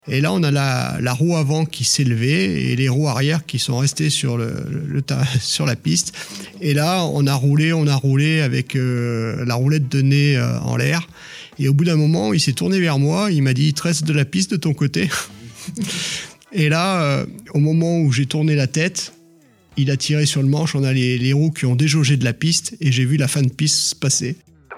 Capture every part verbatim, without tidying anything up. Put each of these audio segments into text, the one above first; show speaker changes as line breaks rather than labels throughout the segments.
Et là, on a la, la roue avant qui s'est levée et les roues arrière qui sont restées sur, le, le, sur la piste. Et là, on a roulé, on a roulé avec euh, la roulette de nez euh, en l'air. Et au bout d'un moment, il s'est tourné vers moi. Il m'a dit « Il te reste de la piste de ton côté ?» Et là, euh, au moment où j'ai tourné la tête, il a tiré sur le manche. On a les, les roues qui ont déjaugé de la piste et j'ai vu la fin de piste se passer.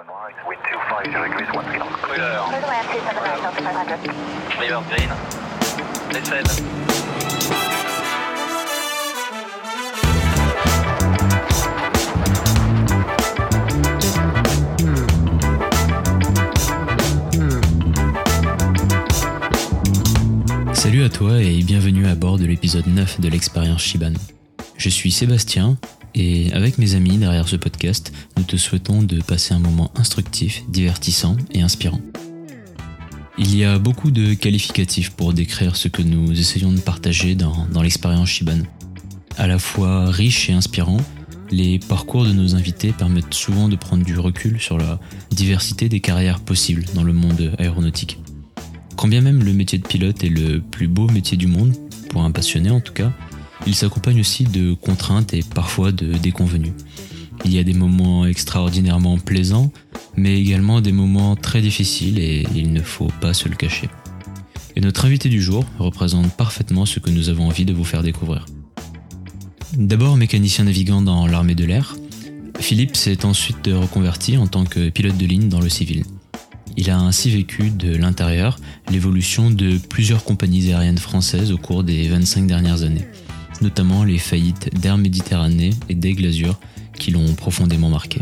Salut à toi et bienvenue à bord de l'épisode neuf de l'expérience Shiban. Je suis Sébastien et avec mes amis derrière ce podcast, nous te souhaitons de passer un moment instructif, divertissant et inspirant. Il y a beaucoup de qualificatifs pour décrire ce que nous essayons de partager dans, dans l'expérience Shiban. À la fois riche et inspirant, les parcours de nos invités permettent souvent de prendre du recul sur la diversité des carrières possibles dans le monde aéronautique. Quand bien même le métier de pilote est le plus beau métier du monde, pour un passionné en tout cas, il s'accompagne aussi de contraintes et parfois de déconvenues. Il y a des moments extraordinairement plaisants, mais également des moments très difficiles et il ne faut pas se le cacher. Et notre invité du jour représente parfaitement ce que nous avons envie de vous faire découvrir. D'abord mécanicien navigant dans l'armée de l'air, Philippe s'est ensuite reconverti en tant que pilote de ligne dans le civil. Il a ainsi vécu de l'intérieur l'évolution de plusieurs compagnies aériennes françaises au cours des vingt-cinq dernières années, notamment les faillites d'Air Méditerranée et d'Aigle Azur qui l'ont profondément marqué.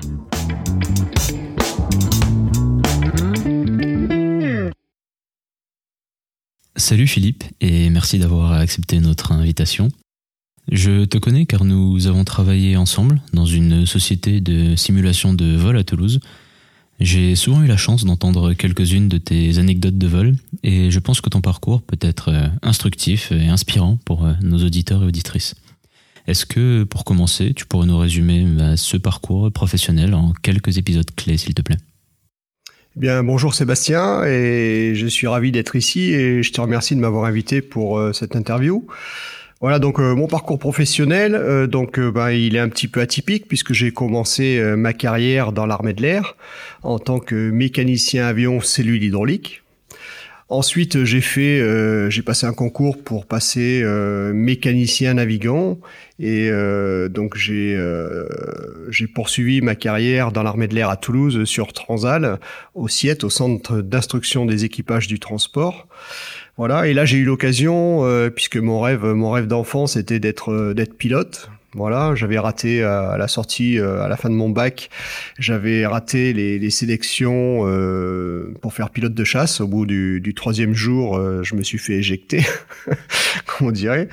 Salut Philippe et merci d'avoir accepté notre invitation. Je te connais car nous avons travaillé ensemble dans une société de simulation de vol à Toulouse. J'ai souvent eu la chance d'entendre quelques-unes de tes anecdotes de vol et je pense que ton parcours peut être instructif et inspirant pour nos auditeurs et auditrices. Est-ce que, pour commencer, tu pourrais nous résumer ce parcours professionnel en quelques épisodes clés, s'il te plaît ?
Eh bien, bonjour Sébastien, et je suis ravi d'être ici et je te remercie de m'avoir invité pour euh, cette interview. Voilà, donc euh, mon parcours professionnel, euh, donc euh, ben, il est un petit peu atypique puisque j'ai commencé euh, ma carrière dans l'armée de l'air en tant que mécanicien avion cellule hydraulique. Ensuite, j'ai fait, euh, j'ai passé un concours pour passer euh, mécanicien navigant et euh, donc j'ai euh, j'ai poursuivi ma carrière dans l'armée de l'air à Toulouse sur Transal, au C I E T, au centre d'instruction des équipages du transport. Voilà, et là j'ai eu l'occasion, euh, puisque mon rêve, mon rêve d'enfant, c'était d'être euh, d'être pilote. Voilà, j'avais raté euh, à la sortie, euh, à la fin de mon bac, j'avais raté les, les sélections euh, pour faire pilote de chasse. Au bout du, du troisième jour, euh, je me suis fait éjecter, comme on dirait.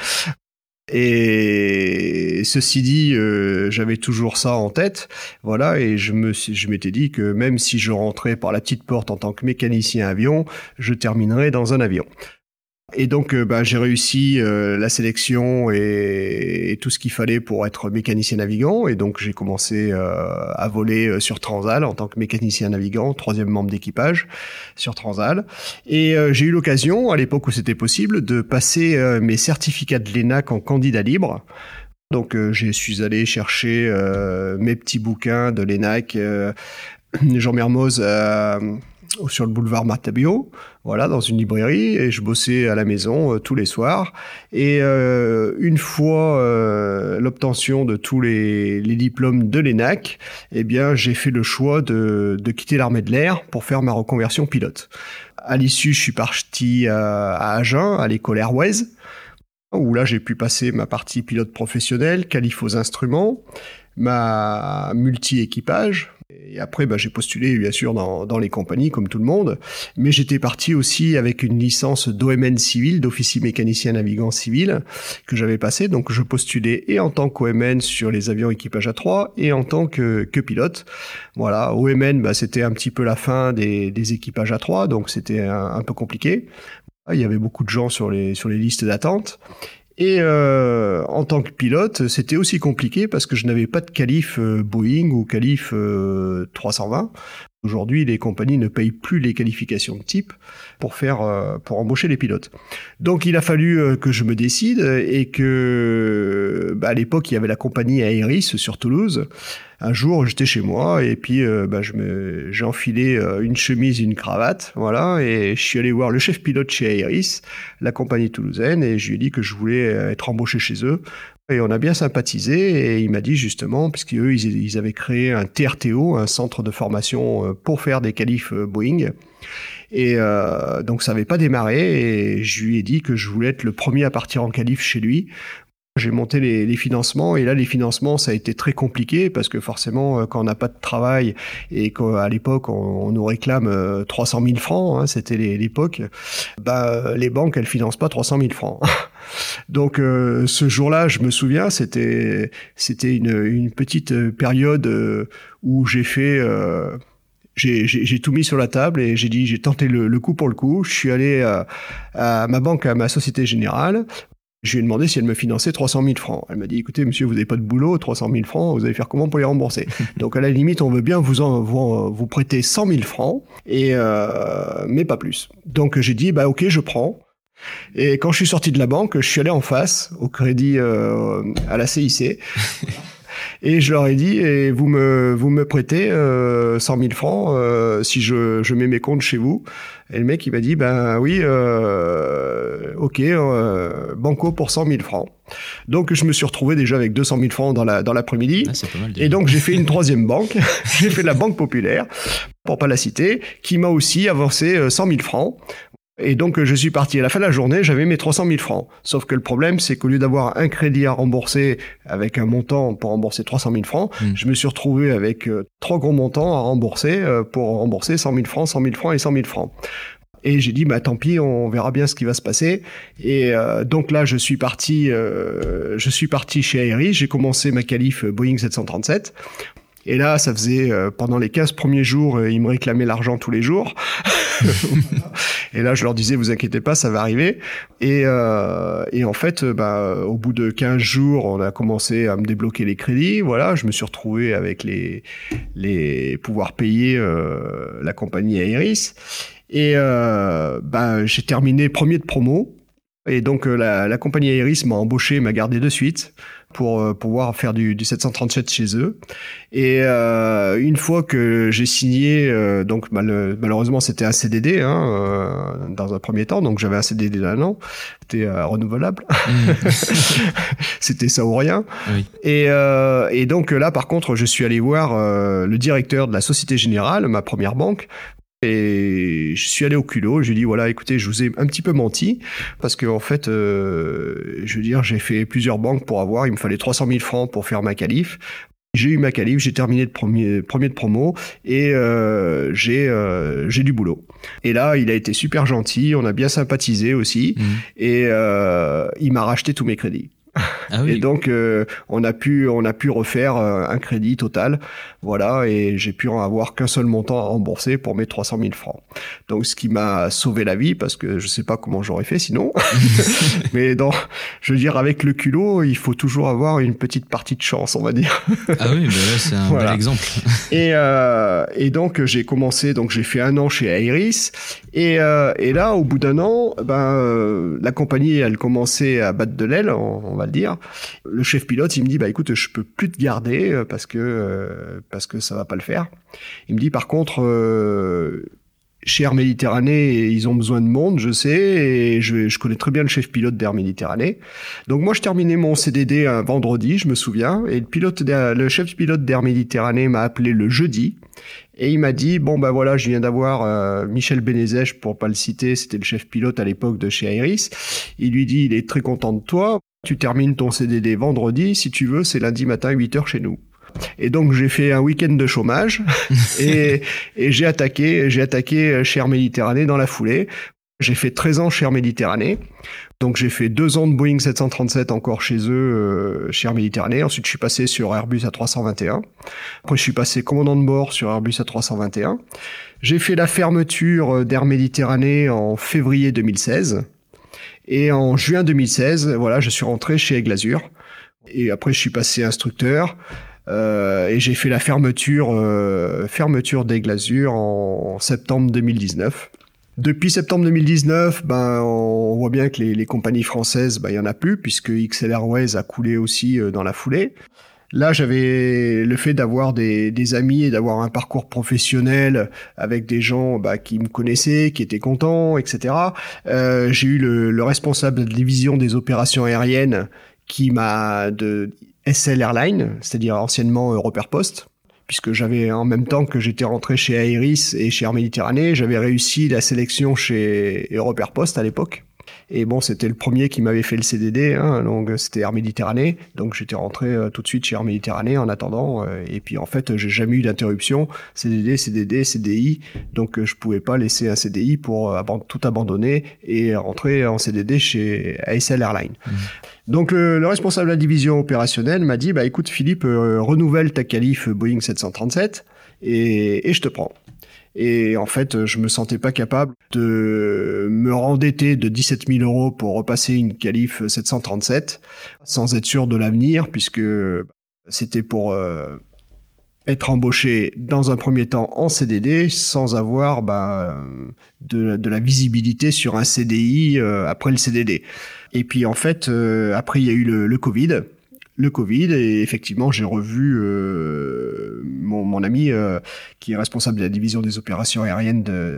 Et ceci dit, euh, j'avais toujours ça en tête, voilà, et je me, je m'étais dit que même si je rentrais par la petite porte en tant que mécanicien avion, je terminerais dans un avion. Et donc, euh, bah, j'ai réussi euh, la sélection et, et tout ce qu'il fallait pour être mécanicien navigant. Et donc, j'ai commencé euh, à voler euh, sur Transal en tant que mécanicien navigant, troisième membre d'équipage sur Transal. Et euh, j'ai eu l'occasion, à l'époque où c'était possible, de passer euh, mes certificats de l'E N A C en candidat libre. Donc, euh, je suis allé chercher euh, mes petits bouquins de l'E N A C, euh, Jean Mermoz euh, sur le boulevard Martabio, voilà, dans une librairie, et je bossais à la maison euh, tous les soirs. Et euh, une fois euh, l'obtention de tous les, les diplômes de l'E N A C, eh bien, j'ai fait le choix de, de quitter l'armée de l'air pour faire ma reconversion pilote. À l'issue, je suis parti à, à Agen, à l'école Airways, où là, j'ai pu passer ma partie pilote professionnelle, qualif aux instruments, ma multi-équipage. Et après, bah, j'ai postulé, bien sûr, dans, dans les compagnies, comme tout le monde. Mais j'étais parti aussi avec une licence d'O M N civil, d'officier mécanicien navigant civil, que j'avais passé. Donc, je postulais et en tant qu'O M N sur les avions équipage A trois et en tant que, que pilote. Voilà, O M N, bah, c'était un petit peu la fin des, des équipages A trois, donc c'était un, un peu compliqué. Il y avait beaucoup de gens sur les, sur les listes d'attente. Et euh, en tant que pilote, c'était aussi compliqué parce que je n'avais pas de qualif euh, Boeing ou qualif euh, trois cent vingt. Aujourd'hui, les compagnies ne payent plus les qualifications de type pour faire, euh, pour embaucher les pilotes. Donc, il a fallu euh, que je me décide et que, bah, à l'époque, il y avait la compagnie Aeris sur Toulouse. Un jour, j'étais chez moi et puis, euh, bah, je me, j'ai enfilé euh, une chemise, une cravate, voilà, et je suis allé voir le chef pilote chez Aeris, la compagnie toulousaine, et je lui ai dit que je voulais être embauché chez eux. Et on a bien sympathisé et il m'a dit justement, puisqu'eux, ils, ils avaient créé un T R T O, un centre de formation pour faire des qualifs Boeing. Et euh, donc ça n'avait pas démarré et je lui ai dit que je voulais être le premier à partir en qualif chez lui. J'ai monté les, les financements et là les financements ça a été très compliqué parce que forcément quand on n'a pas de travail et qu'à l'époque on, on nous réclame trois cent mille francs, hein, c'était les, l'époque, bah les banques elles financent pas trois cent mille francs. Donc euh, ce jour-là, je me souviens, c'était c'était une, une petite période euh, où j'ai fait euh, J'ai, j'ai, j'ai tout mis sur la table et j'ai dit, j'ai tenté le, le coup pour le coup. Je suis allé à, à ma banque, à ma Société Générale. Je lui ai demandé si elle me finançait trois cent mille francs. Elle m'a dit, écoutez, monsieur, vous n'avez pas de boulot, trois cent mille francs, vous allez faire comment pour les rembourser? Donc, à la limite, on veut bien vous, en, vous, vous prêter cent mille francs, et, euh, mais pas plus. Donc, j'ai dit, bah, ok, je prends. Et quand je suis sorti de la banque, je suis allé en face, au crédit, euh, à la C I C. Et je leur ai dit, et vous me vous me prêtez euh, cent mille francs euh, si je je mets mes comptes chez vous. Et le mec il m'a dit, ben oui, euh, ok, euh, banco pour cent mille francs. Donc je me suis retrouvé déjà avec deux cent mille francs dans la dans l'après-midi.
Ah, c'est pas mal,
et donc j'ai fait une troisième banque. J'ai fait la Banque Populaire, pour pas la citer, qui m'a aussi avancé cent mille francs. Et donc, je suis parti. À la fin de la journée, j'avais mes trois cent mille francs. Sauf que le problème, c'est qu'au lieu d'avoir un crédit à rembourser avec un montant pour rembourser trois cent mille francs, mmh. je me suis retrouvé avec euh, trois gros montants à rembourser euh, pour rembourser cent mille francs, cent mille francs et cent mille francs. Et j'ai dit, bah tant pis, on verra bien ce qui va se passer. Et euh, donc là, je suis parti, euh, je suis parti chez Aeris. J'ai commencé ma qualif Boeing sept cent trente-sept. Et là, ça faisait, euh, pendant les quinze premiers jours, euh, ils me réclamaient l'argent tous les jours. Et là, je leur disais, vous inquiétez pas, ça va arriver. Et, euh, et en fait, bah, au bout de quinze jours, on a commencé à me débloquer les crédits. Voilà, je me suis retrouvé avec les, les pouvoir payer euh, la compagnie Aeris. Et euh, bah, j'ai terminé premier de promo. Et donc, euh, la, la compagnie Aeris m'a embauché, m'a gardé de suite pour euh, pouvoir faire du, du sept cent trente-sept chez eux. Et euh, une fois que j'ai signé, euh, donc mal, malheureusement c'était un C D D hein, euh, dans un premier temps, donc j'avais un C D D d'un an, c'était euh, renouvelable, mmh. C'était ça ou rien. Oui. Et, euh, et donc là par contre je suis allé voir euh, le directeur de la Société Générale, ma première banque. Et je suis allé au culot, je lui ai dit voilà, écoutez, je vous ai un petit peu menti parce que en fait, euh, je veux dire, j'ai fait plusieurs banques pour avoir, il me fallait trois cent mille francs pour faire ma qualif. J'ai eu ma qualif, j'ai terminé de premier, premier de promo et euh, j'ai euh, j'ai du boulot. Et là, il a été super gentil, on a bien sympathisé aussi mmh. et euh, il m'a racheté tous mes crédits. Ah oui. Et donc euh, on a pu on a pu refaire euh, un crédit total, voilà, et j'ai pu en avoir qu'un seul montant à rembourser pour mes trois cent mille francs. Donc ce qui m'a sauvé la vie parce que je sais pas comment j'aurais fait sinon. Mais dans, je veux dire, avec le culot, il faut toujours avoir une petite partie de chance, on va dire.
Ah oui, bah là c'est un voilà. bel exemple.
Et euh, et donc j'ai commencé, donc j'ai fait un an chez Aeris et euh, et là au bout d'un an, ben euh, la compagnie elle commençait à battre de l'aile, on, on va le dire. Le chef pilote, il me dit bah écoute, je peux plus te garder parce que euh, parce que ça va pas le faire. Il me dit par contre euh, chez Air Méditerranée, ils ont besoin de monde, je sais, et je, je connais très bien le chef pilote d'Air Méditerranée. Donc moi, je terminais mon C D D un vendredi, je me souviens, et le pilote, le chef pilote d'Air Méditerranée m'a appelé le jeudi. Et il m'a dit, bon ben voilà, je viens d'avoir euh, Michel Bénézèche, pour pas le citer, c'était le chef pilote à l'époque de chez Aeris. Il lui dit, il est très content de toi. Tu termines ton C D D vendredi, si tu veux, c'est lundi matin huit heures chez nous. Et donc j'ai fait un week-end de chômage et, et j'ai attaqué, j'ai attaqué chez Air Méditerranée dans la foulée. J'ai fait treize ans chez Air Méditerranée. Donc j'ai fait deux ans de Boeing sept cent trente-sept encore chez eux, euh, chez Air Méditerranée. Ensuite je suis passé sur Airbus A trois cent vingt et un. Après je suis passé commandant de bord sur Airbus A trois cent vingt et un. J'ai fait la fermeture d'Air Méditerranée en février deux mille seize. Et en juin deux mille seize, voilà, je suis rentré chez Aigle Azur. Et après, je suis passé instructeur. euh, et j'ai fait la fermeture, euh, fermeture des Glazures en, en septembre deux mille dix-neuf. Depuis septembre deux mille dix-neuf, ben, on voit bien que les, les compagnies françaises, ben, il y en a plus, puisque X L Airways a coulé aussi euh, dans la foulée. Là, j'avais le fait d'avoir des, des amis et d'avoir un parcours professionnel avec des gens bah, qui me connaissaient, qui étaient contents, et cetera. Euh, j'ai eu le, le responsable de la division des opérations aériennes qui m'a de S L Airlines, c'est-à-dire anciennement Europair Post, puisque j'avais, en même temps que j'étais rentré chez Aéris et chez Air Méditerranée, j'avais réussi la sélection chez Europair Post à l'époque. Et bon, c'était le premier qui m'avait fait le C D D, hein, donc c'était Air Méditerranée. Donc j'étais rentré euh, tout de suite chez Air Méditerranée en attendant. Euh, et puis en fait, j'ai jamais eu d'interruption. C D D, C D D, C D I. Donc euh, je pouvais pas laisser un C D I pour euh, ab- tout abandonner et rentrer en C D D chez A S L Airlines. Mmh. Donc le, le responsable de la division opérationnelle m'a dit, bah écoute Philippe, euh, renouvelle ta qualif Boeing sept cent trente-sept et, et je te prends. Et en fait, je me sentais pas capable de me rendetter de dix-sept mille euros pour repasser une qualif sept cent trente-sept sans être sûr de l'avenir, puisque c'était pour euh, être embauché dans un premier temps en C D D sans avoir bah, de, de la visibilité sur un C D I euh, après le C D D. Et puis en fait, euh, après il y a eu le, le Covid. Le Covid, et effectivement, j'ai revu euh, mon, mon ami euh, qui est responsable de la division des opérations aériennes de,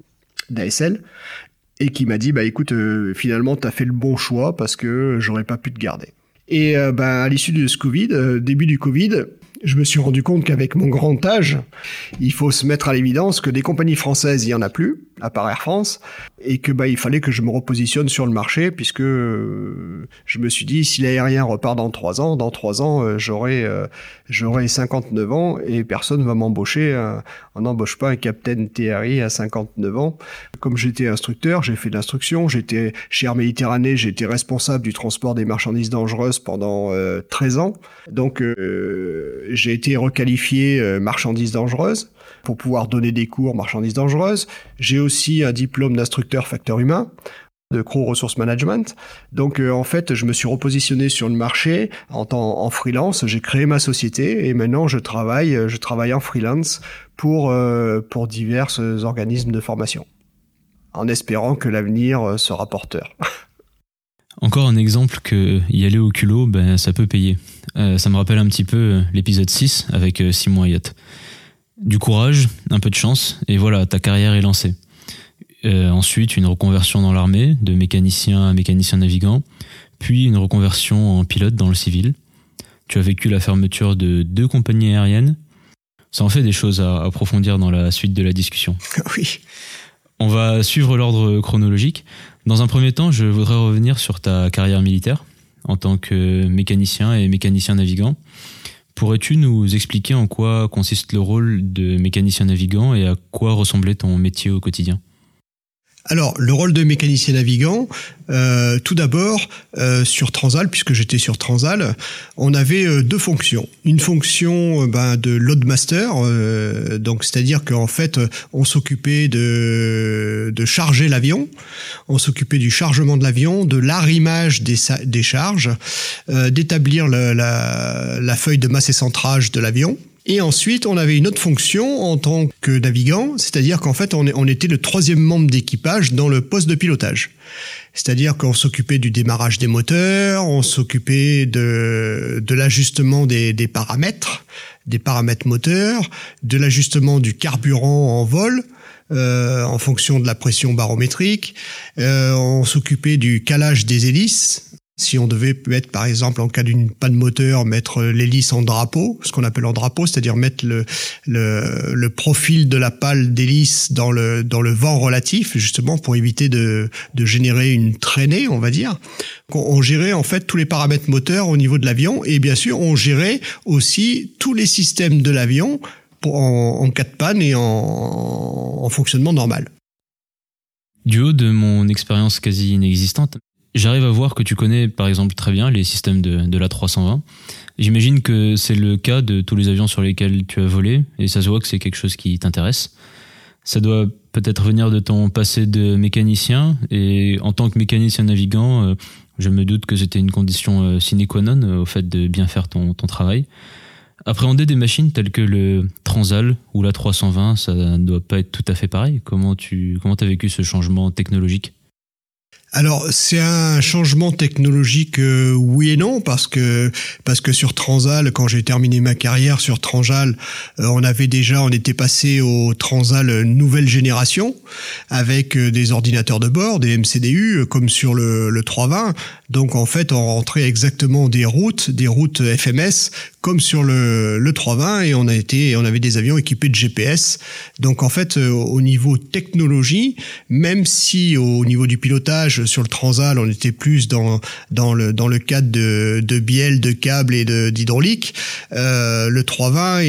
d'A S L et qui m'a dit, bah écoute, euh, finalement, t'as fait le bon choix parce que j'aurais pas pu te garder. Et euh, bah, à l'issue de ce Covid, euh, début du Covid, je me suis rendu compte qu'avec mon grand âge, il faut se mettre à l'évidence que des compagnies françaises, il y en a plus, à part Air France, et que bah il fallait que je me repositionne sur le marché, puisque euh, je me suis dit, si l'aérien repart dans trois ans, dans trois ans, euh, j'aurai euh, j'aurai cinquante-neuf ans et personne va m'embaucher. Hein. On n'embauche pas un capitaine T R I à cinquante-neuf ans. Comme j'étais instructeur, j'ai fait de l'instruction, j'étais chez Air Méditerranée, j'étais responsable du transport des marchandises dangereuses pendant euh, treize ans. Donc euh, j'ai été requalifié euh, marchandises dangereuses pour pouvoir donner des cours marchandises dangereuses. J'ai aussi un diplôme d'instructeur facteur humain, de Crew Resource Management. Donc euh, en fait, je me suis repositionné sur le marché en tant en freelance. J'ai créé ma société et maintenant je travaille, je travaille en freelance pour euh, pour divers organismes de formation, en espérant que l'avenir sera porteur.
Encore un exemple que y aller au culot, ben ça peut payer. Euh, ça me rappelle un petit peu l'épisode six avec euh, Simon Hayat. Du courage, un peu de chance, et voilà, ta carrière est lancée. Euh, ensuite, une reconversion dans l'armée, de mécanicien à mécanicien navigant, puis une reconversion en pilote dans le civil. Tu as vécu la fermeture de deux compagnies aériennes. Ça en fait des choses à approfondir dans la suite de la discussion.
Oui.
On va suivre l'ordre chronologique. Dans un premier temps, je voudrais revenir sur ta carrière militaire en tant que mécanicien et mécanicien navigant. Pourrais-tu nous expliquer en quoi consiste le rôle de mécanicien navigant et à quoi ressemblait ton métier au quotidien ?
Alors, le rôle de mécanicien navigant, euh, tout d'abord, euh, sur Transal, puisque j'étais sur Transal, on avait euh, deux fonctions. Une fonction euh, ben, de loadmaster, euh, donc c'est-à-dire qu'en fait, on s'occupait de, de charger l'avion, on s'occupait du chargement de l'avion, de l'arrimage des, des charges, euh, d'établir le, la, la feuille de masse et centrage de l'avion. Et ensuite, on avait une autre fonction en tant que navigant, c'est-à-dire qu'en fait, on, on était le troisième membre d'équipage dans le poste de pilotage. C'est-à-dire qu'on s'occupait du démarrage des moteurs, on s'occupait de, de l'ajustement des, des paramètres, des paramètres moteurs, de l'ajustement du carburant en vol, euh, en fonction de la pression barométrique. Euh, on s'occupait du calage des hélices. Si on devait mettre, par exemple, en cas d'une panne moteur, mettre l'hélice en drapeau, ce qu'on appelle en drapeau, c'est-à-dire mettre le, le, le profil de la pale d'hélice dans le, dans le vent relatif, justement pour éviter de, de générer une traînée, on va dire. On, on gérait en fait tous les paramètres moteurs au niveau de l'avion et bien sûr, on gérait aussi tous les systèmes de l'avion pour, en, en cas de panne et en, en fonctionnement normal.
Du haut de mon expérience quasi inexistante, j'arrive à voir que tu connais par exemple très bien les systèmes de, de l'A trois cent vingt. J'imagine que c'est le cas de tous les avions sur lesquels tu as volé et ça se voit que c'est quelque chose qui t'intéresse. Ça doit peut-être venir de ton passé de mécanicien et en tant que mécanicien navigant, je me doute que c'était une condition sine qua non au fait de bien faire ton, ton travail. Appréhender des machines telles que le Transal ou la trois cent vingt, ça ne doit pas être tout à fait pareil. Comment tu comment t'as vécu ce changement technologique ?
Alors c'est un changement technologique, euh, oui et non, parce que parce que sur Transal, quand j'ai terminé ma carrière sur Transal, euh, on avait déjà, on était passé au Transal nouvelle génération avec euh, des ordinateurs de bord, des M C D U, euh, comme sur le, le trois cent vingt. Donc en fait, on rentrait exactement des routes, des routes F M S comme sur le, le trois cent vingt, et on a été, on avait des avions équipés de G P S. Donc en fait, euh, au niveau technologie, même si au niveau du pilotage sur le Transal, on était plus dans dans le dans le cadre de de bielles, de câbles et de d'hydraulique, euh, le trois cent vingt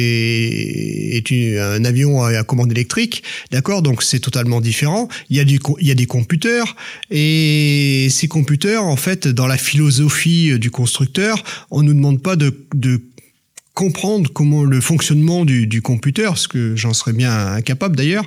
était est une, un avion à, à commande électrique, d'accord. Donc c'est totalement différent. Il y a du il y a des computers, et ces computers, en fait, dans la philosophie du constructeur, on nous demande pas de de comprendre comment le fonctionnement du, du computer, parce que j'en serais bien incapable d'ailleurs,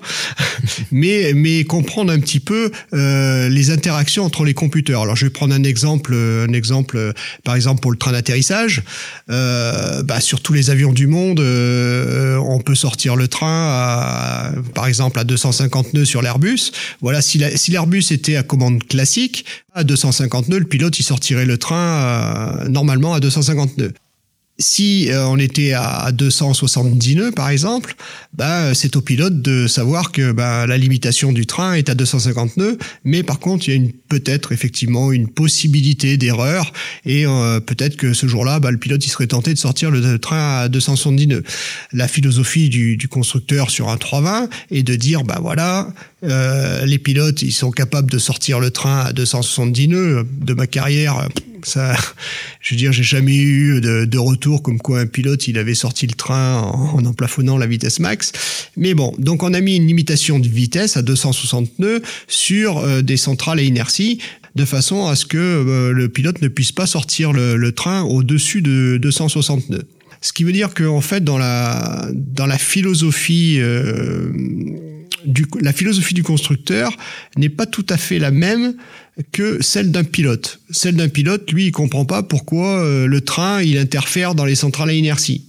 mais mais comprendre un petit peu euh, les interactions entre les computers. Alors je vais prendre un exemple, un exemple, par exemple pour le train d'atterrissage. Euh, bah, sur tous les avions du monde, euh, on peut sortir le train, à, par exemple à deux cent cinquante nœuds sur l'Airbus. Voilà, si, la, si l'Airbus était à commande classique, à deux cent cinquante nœuds, le pilote il sortirait le train euh, normalement à deux cent cinquante nœuds. Si euh, on était à deux cent soixante-dix nœuds, par exemple, bah, c'est au pilote de savoir que bah, la limitation du train est à deux cent cinquante nœuds, mais par contre, il y a une, peut-être effectivement une possibilité d'erreur, et euh, peut-être que ce jour-là, bah, le pilote il serait tenté de sortir le train à deux cent soixante-dix nœuds. La philosophie du, du constructeur sur un trois cent vingt est de dire, bah voilà, euh, les pilotes ils sont capables de sortir le train à deux cent soixante-dix nœuds. De ma carrière, ça, je veux dire, j'ai jamais eu de, de retour comme quoi un pilote il avait sorti le train en, en emplafonnant la vitesse max. Mais bon, donc on a mis une limitation de vitesse à deux cent soixante nœuds sur euh, des centrales à inertie, de façon à ce que euh, le pilote ne puisse pas sortir le, le train au-dessus de deux cent soixante nœuds. Ce qui veut dire que en fait, dans la dans la philosophie euh, du la philosophie du constructeur n'est pas tout à fait la même que celle d'un pilote. Celle d'un pilote, lui, il comprend pas pourquoi euh, le train il interfère dans les centrales à inertie.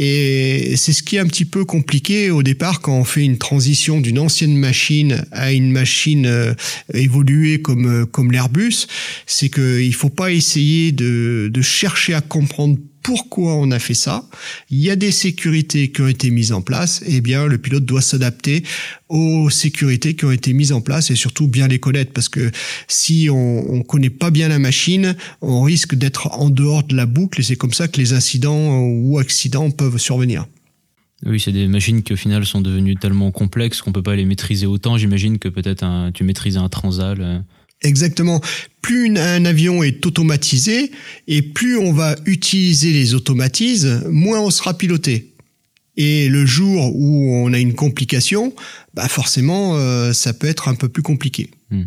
Et c'est ce qui est un petit peu compliqué au départ quand on fait une transition d'une ancienne machine à une machine euh, évoluée comme euh, comme l'Airbus, c'est que il faut pas essayer de de chercher à comprendre pourquoi on a fait ça. Il y a des sécurités qui ont été mises en place, et bien le pilote doit s'adapter aux sécurités qui ont été mises en place, et surtout bien les connaître, parce que si on on connaît pas bien la machine, on risque d'être en dehors de la boucle, et c'est comme ça que les incidents ou accidents peuvent survenir.
Oui, c'est des machines qui au final sont devenues tellement complexes qu'on peut pas les maîtriser autant. J'imagine que peut-être un, tu maîtrises un Transal. Euh...
Exactement. Plus une, un avion est automatisé, et plus on va utiliser les automatismes, moins on sera piloté. Et le jour où on a une complication, bah forcément, euh, ça peut être un peu plus compliqué.
Hmm.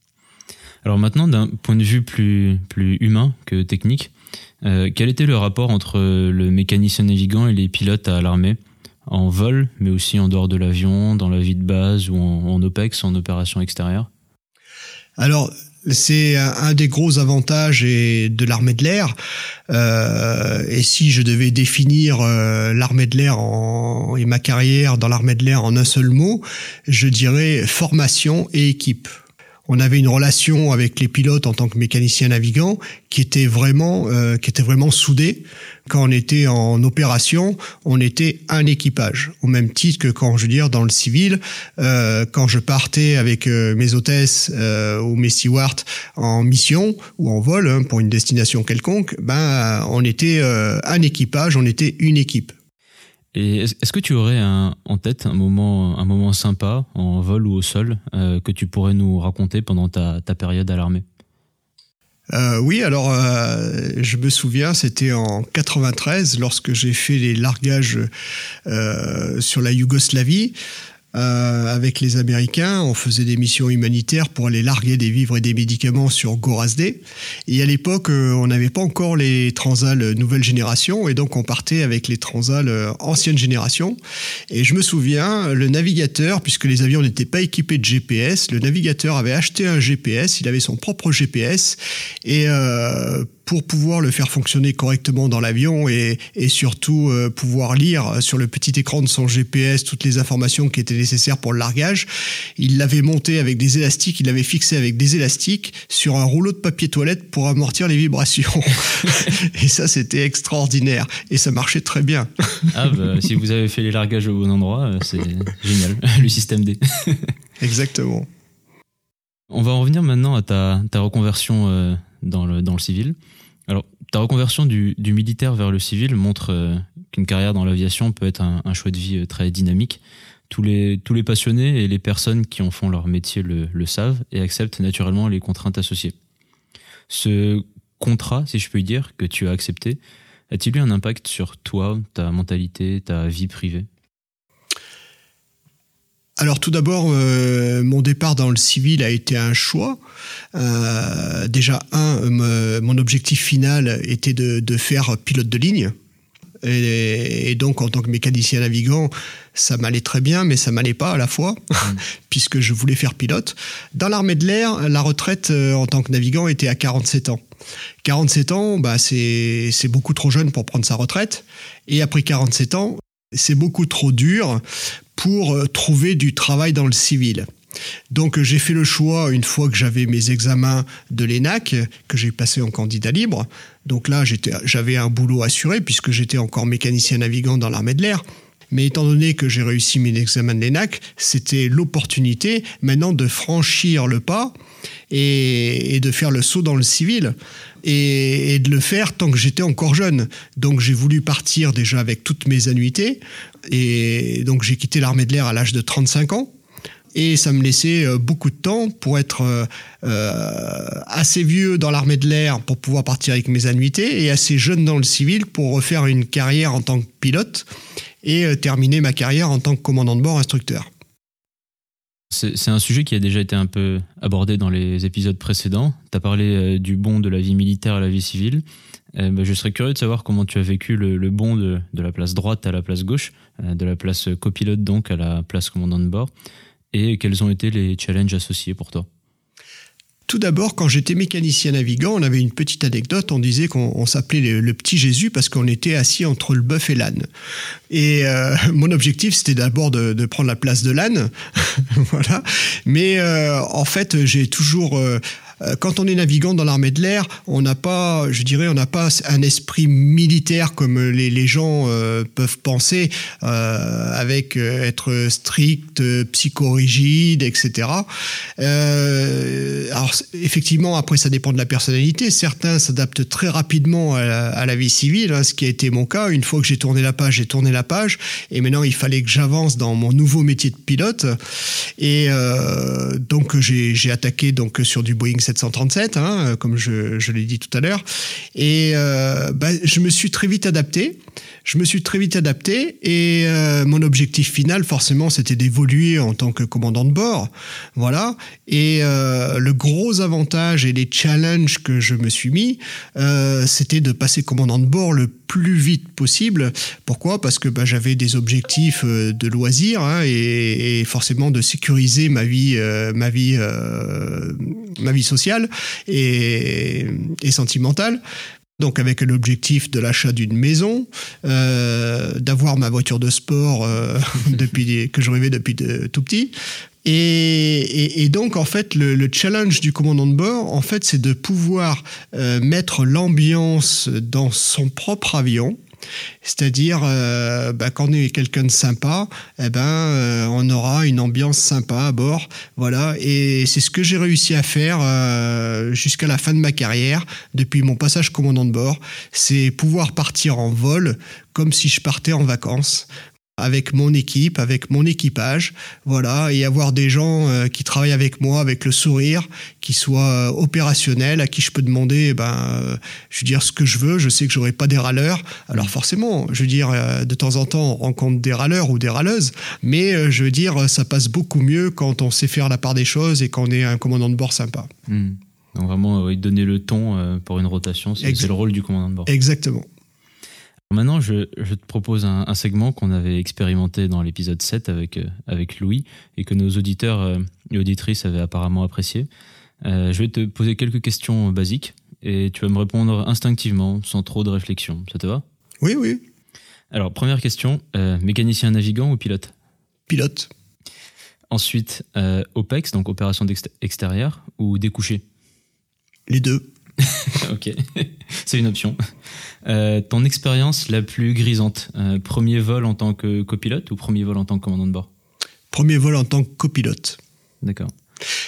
Alors maintenant, d'un point de vue plus plus humain que technique, euh, quel était le rapport entre le mécanicien navigant et les pilotes à l'armée, en vol, mais aussi en dehors de l'avion, dans la vie de base ou en, en OPEX, en opération extérieure ?
Alors, c'est un, un des gros avantages et de l'armée de l'air. Euh, et si je devais définir euh, l'armée de l'air en, et ma carrière dans l'armée de l'air en un seul mot, je dirais formation et équipe. On avait une relation avec les pilotes en tant que mécanicien navigant qui était vraiment euh, qui était vraiment soudée. Quand on était en opération, on était un équipage, au même titre que quand je veux dire dans le civil, euh, quand je partais avec euh, mes hôtesses euh, ou mes stewards en mission ou en vol hein, pour une destination quelconque, ben on était euh, un équipage, on était une équipe.
Et est-ce que tu aurais un, en tête un moment, un moment sympa en vol ou au sol euh, que tu pourrais nous raconter pendant ta, ta période à l'armée ?
Euh, oui, alors euh, je me souviens, c'était en quatre-vingt-treize lorsque j'ai fait les largages euh, sur la Yougoslavie. Euh, avec les Américains, on faisait des missions humanitaires pour aller larguer des vivres et des médicaments sur Gorazde. Et à l'époque, euh, on n'avait pas encore les Transal nouvelle génération, et donc on partait avec les Transal euh, ancienne génération. Et je me souviens, le navigateur, puisque les avions n'étaient pas équipés de G P S, le navigateur avait acheté un G P S, il avait son propre G P S, et euh, pour pouvoir le faire fonctionner correctement dans l'avion et, et surtout euh, pouvoir lire sur le petit écran de son G P S toutes les informations qui étaient nécessaires pour le largage. Il l'avait monté avec des élastiques, il l'avait fixé avec des élastiques sur un rouleau de papier toilette pour amortir les vibrations. Et ça, c'était extraordinaire. Et ça marchait très bien.
Ah bah, si vous avez fait les largages au bon endroit, c'est génial, le système D.
Exactement.
On va en revenir maintenant à ta, ta reconversion euh, dans, le, dans le civil. Alors, ta reconversion du, du militaire vers le civil montre euh, qu'une carrière dans l'aviation peut être un, un choix de vie très dynamique. Tous les, tous les passionnés et les personnes qui en font leur métier le, le savent et acceptent naturellement les contraintes associées. Ce contrat, si je peux dire, que tu as accepté, a-t-il eu un impact sur toi, ta mentalité, ta vie privée ?
Alors tout d'abord, euh, mon départ dans le civil a été un choix. Euh, déjà, un, me, mon objectif final était de, de faire pilote de ligne. Et, et donc, en tant que mécanicien navigant, ça m'allait très bien, mais ça m'allait pas à la fois, mmh. puisque je voulais faire pilote. Dans l'armée de l'air, la retraite euh, en tant que navigant était à quarante-sept ans. quarante-sept ans, bah, c'est, c'est beaucoup trop jeune pour prendre sa retraite. Et après quarante-sept ans, c'est beaucoup trop dur pour trouver du travail dans le civil. Donc j'ai fait le choix, une fois que j'avais mes examens de l'E N A C, que j'ai passé en candidat libre. Donc là, j'étais, j'avais un boulot assuré puisque j'étais encore mécanicien navigant dans l'armée de l'air. Mais étant donné que j'ai réussi mes examens de l'E N A C, c'était l'opportunité maintenant de franchir le pas et, et de faire le saut dans le civil. Et, et de le faire tant que j'étais encore jeune. Donc j'ai voulu partir déjà avec toutes mes annuités. Et donc j'ai quitté l'armée de l'air à l'âge de trente-cinq ans. Et ça me laissait beaucoup de temps pour être euh, assez vieux dans l'armée de l'air pour pouvoir partir avec mes annuités et assez jeune dans le civil pour refaire une carrière en tant que pilote et euh, terminer ma carrière en tant que commandant de bord instructeur.
C'est, c'est un sujet qui a déjà été un peu abordé dans les épisodes précédents. Tu as parlé euh, du bond de la vie militaire à la vie civile. Euh, bah, je serais curieux de savoir comment tu as vécu le, le bond de, de la place droite à la place gauche, euh, de la place copilote donc à la place commandant de bord, et quels ont été les challenges associés pour toi ?
Tout d'abord, quand j'étais mécanicien navigant, on avait une petite anecdote, on disait qu'on on s'appelait le, le petit Jésus parce qu'on était assis entre le bœuf et l'âne. Et euh, mon objectif, c'était d'abord de, de prendre la place de l'âne, voilà. Mais euh, en fait, j'ai toujours... Euh, quand on est navigant dans l'armée de l'air, on n'a pas, je dirais, on n'a pas un esprit militaire comme les, les gens euh, peuvent penser, euh, avec euh, être strict, psychorigide, et cetera. Euh, alors effectivement, après ça dépend de la personnalité. Certains s'adaptent très rapidement à la, à la vie civile, hein, ce qui a été mon cas. Une fois que j'ai tourné la page, j'ai tourné la page, et maintenant il fallait que j'avance dans mon nouveau métier de pilote. Et euh, donc j'ai, j'ai attaqué donc sur du Boeing sept cent trente-sept, hein, comme je, je l'ai dit tout à l'heure. Et euh, bah, je me suis très vite adapté. Je me suis très vite adapté et euh, mon objectif final, forcément, c'était d'évoluer en tant que commandant de bord. Voilà. Et euh, le gros avantage et les challenges que je me suis mis, euh, c'était de passer commandant de bord le plus vite possible. Pourquoi ? Parce que bah, j'avais des objectifs euh, de loisirs, hein, et, et forcément de sécuriser ma vie, euh, ma vie, euh, ma vie sociale et, et sentimentale. Donc avec l'objectif de l'achat d'une maison, euh, d'avoir ma voiture de sport euh, depuis que je rêvais depuis de, tout petit. Et, et, et donc en fait le, le challenge du commandant de bord, en fait, c'est de pouvoir euh, mettre l'ambiance dans son propre avion. C'est-à-dire, euh, bah, quand on est quelqu'un de sympa, eh ben, euh, on aura une ambiance sympa à bord. Voilà. Et c'est ce que j'ai réussi à faire euh, jusqu'à la fin de ma carrière, depuis mon passage commandant de bord. C'est pouvoir partir en vol comme si je partais en vacances, avec mon équipe, avec mon équipage, voilà, et avoir des gens euh, qui travaillent avec moi, avec le sourire, qui soient euh, opérationnels, à qui je peux demander, ben, euh, je veux dire ce que je veux. Je sais que j'aurai pas des râleurs. Alors forcément, je veux dire, euh, de temps en temps, on rencontre des râleurs ou des râleuses, mais euh, je veux dire, ça passe beaucoup mieux quand on sait faire la part des choses et qu'on est un commandant de bord sympa.
Mmh. Donc vraiment, euh, donner le ton euh, pour une rotation, c'est, Ex- c'est le rôle du commandant de bord.
Exactement.
Maintenant, je, je te propose un, un segment qu'on avait expérimenté dans l'épisode sept avec, euh, avec Louis et que nos auditeurs euh, et auditrices avaient apparemment apprécié. Euh, je vais te poser quelques questions basiques et tu vas me répondre instinctivement, sans trop de réflexion. Ça te va ?
Oui, oui.
Alors, première question, euh, mécanicien navigant ou pilote ?
Pilote.
Ensuite, euh, OPEX, donc opération extérieure, ou découché ?
Les deux.
Ok, c'est une option. Euh, ton expérience la plus grisante, euh, premier vol en tant que copilote ou premier vol en tant que commandant de bord ?
Premier vol en tant que copilote.
D'accord.
Pourquoi ?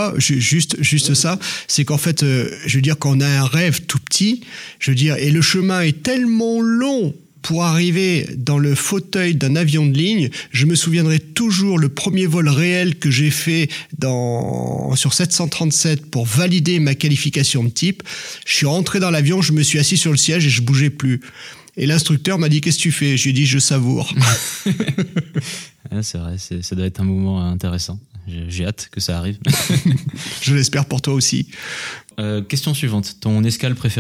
Juste, juste ça, c'est qu'en fait, euh, je veux dire, quand on a un rêve tout petit, je veux dire, et le chemin est tellement long pour arriver dans le fauteuil d'un avion de ligne, je me souviendrai toujours le premier vol réel que j'ai fait dans, sur sept cent trente-sept pour valider ma qualification de type. Je suis rentré dans l'avion, je me suis assis sur le siège et je bougeais plus. Et l'instructeur m'a dit « Qu'est-ce que tu fais ?» Je lui ai dit « Je savoure. »
Ah, c'est vrai, c'est, ça doit être un moment intéressant. J'ai, j'ai hâte que ça arrive.
Je l'espère pour toi aussi.
Euh, question suivante, ton escale préférée ?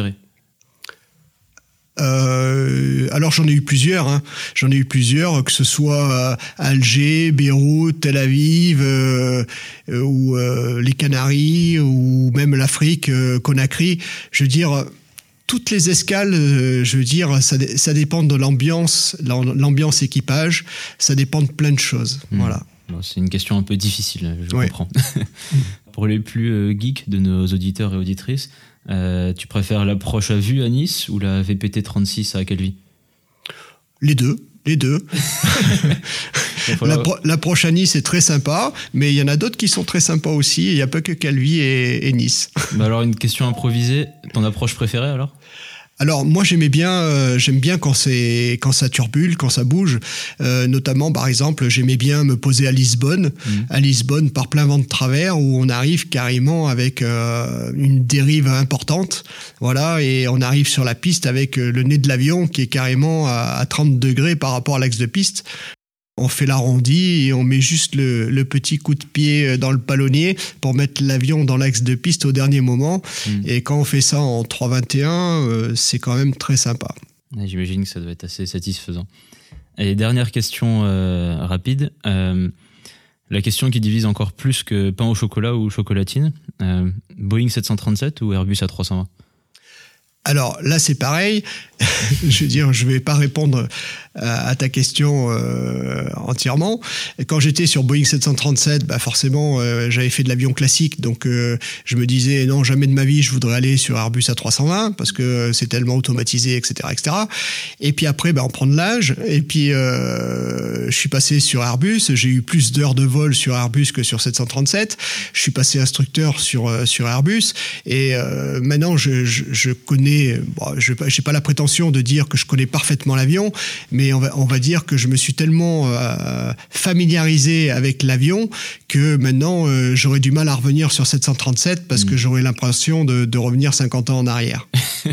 Euh, alors j'en ai eu plusieurs, hein. J'en ai eu plusieurs, que ce soit euh, Alger, Beyrouth, Tel Aviv, euh, euh, ou euh, les Canaries, ou même l'Afrique, euh, Conakry. Je veux dire, toutes les escales, euh, je veux dire, ça, ça dépend de l'ambiance, l'ambiance équipage, ça dépend de plein de choses. Mmh. Voilà.
Bon, c'est une question un peu difficile, je
ouais.
comprends. Pour les plus euh, geeks de nos auditeurs et auditrices, Euh, tu préfères l'approche à vue à Nice ou la V P T trente-six à Calvi ?
Les deux, les deux. L'appro- l'approche à Nice est très sympa, mais il y en a d'autres qui sont très sympas aussi. Il n'y a pas que Calvi et, et Nice.
Bah alors une question improvisée, ton approche préférée alors ?
Alors moi j'aimais bien, euh, j'aime bien quand c'est quand ça turbule, quand ça bouge. Euh, notamment par exemple j'aimais bien me poser à Lisbonne, mmh. à Lisbonne par plein vent de travers où on arrive carrément avec euh, une dérive importante, voilà, et on arrive sur la piste avec le nez de l'avion qui est carrément à, à trente degrés par rapport à l'axe de piste. On fait l'arrondi et on met juste le, le petit coup de pied dans le palonnier pour mettre l'avion dans l'axe de piste au dernier moment. Mmh. Et quand on fait ça en trois vingt et un, euh, c'est quand même très sympa.
J'imagine que ça doit être assez satisfaisant. Et dernière question euh, rapide. Euh, la question qui divise encore plus que pain au chocolat ou chocolatine. Euh, Boeing sept cent trente-sept ou Airbus A trois cent vingt ?
Alors là, c'est pareil. Je veux dire, je vais pas répondre à, à ta question euh, entièrement. Quand j'étais sur Boeing sept cent trente-sept, bah forcément, euh, j'avais fait de l'avion classique, donc euh, je me disais non, jamais de ma vie, je voudrais aller sur Airbus A trois cent vingt parce que c'est tellement automatisé, et cetera, et cetera. Et puis après, bah, on prend de l'âge. Et puis euh, je suis passé sur Airbus. J'ai eu plus d'heures de vol sur Airbus que sur sept cent trente-sept. Je suis passé instructeur sur euh, sur Airbus. Et euh, maintenant, je, je, je connais. Bon, je n'ai pas la prétention de dire que je connais parfaitement l'avion, mais on va, on va dire que je me suis tellement euh, familiarisé avec l'avion que maintenant euh, j'aurais du mal à revenir sur sept cent trente-sept parce mmh. que j'aurais l'impression de, de revenir cinquante ans en arrière.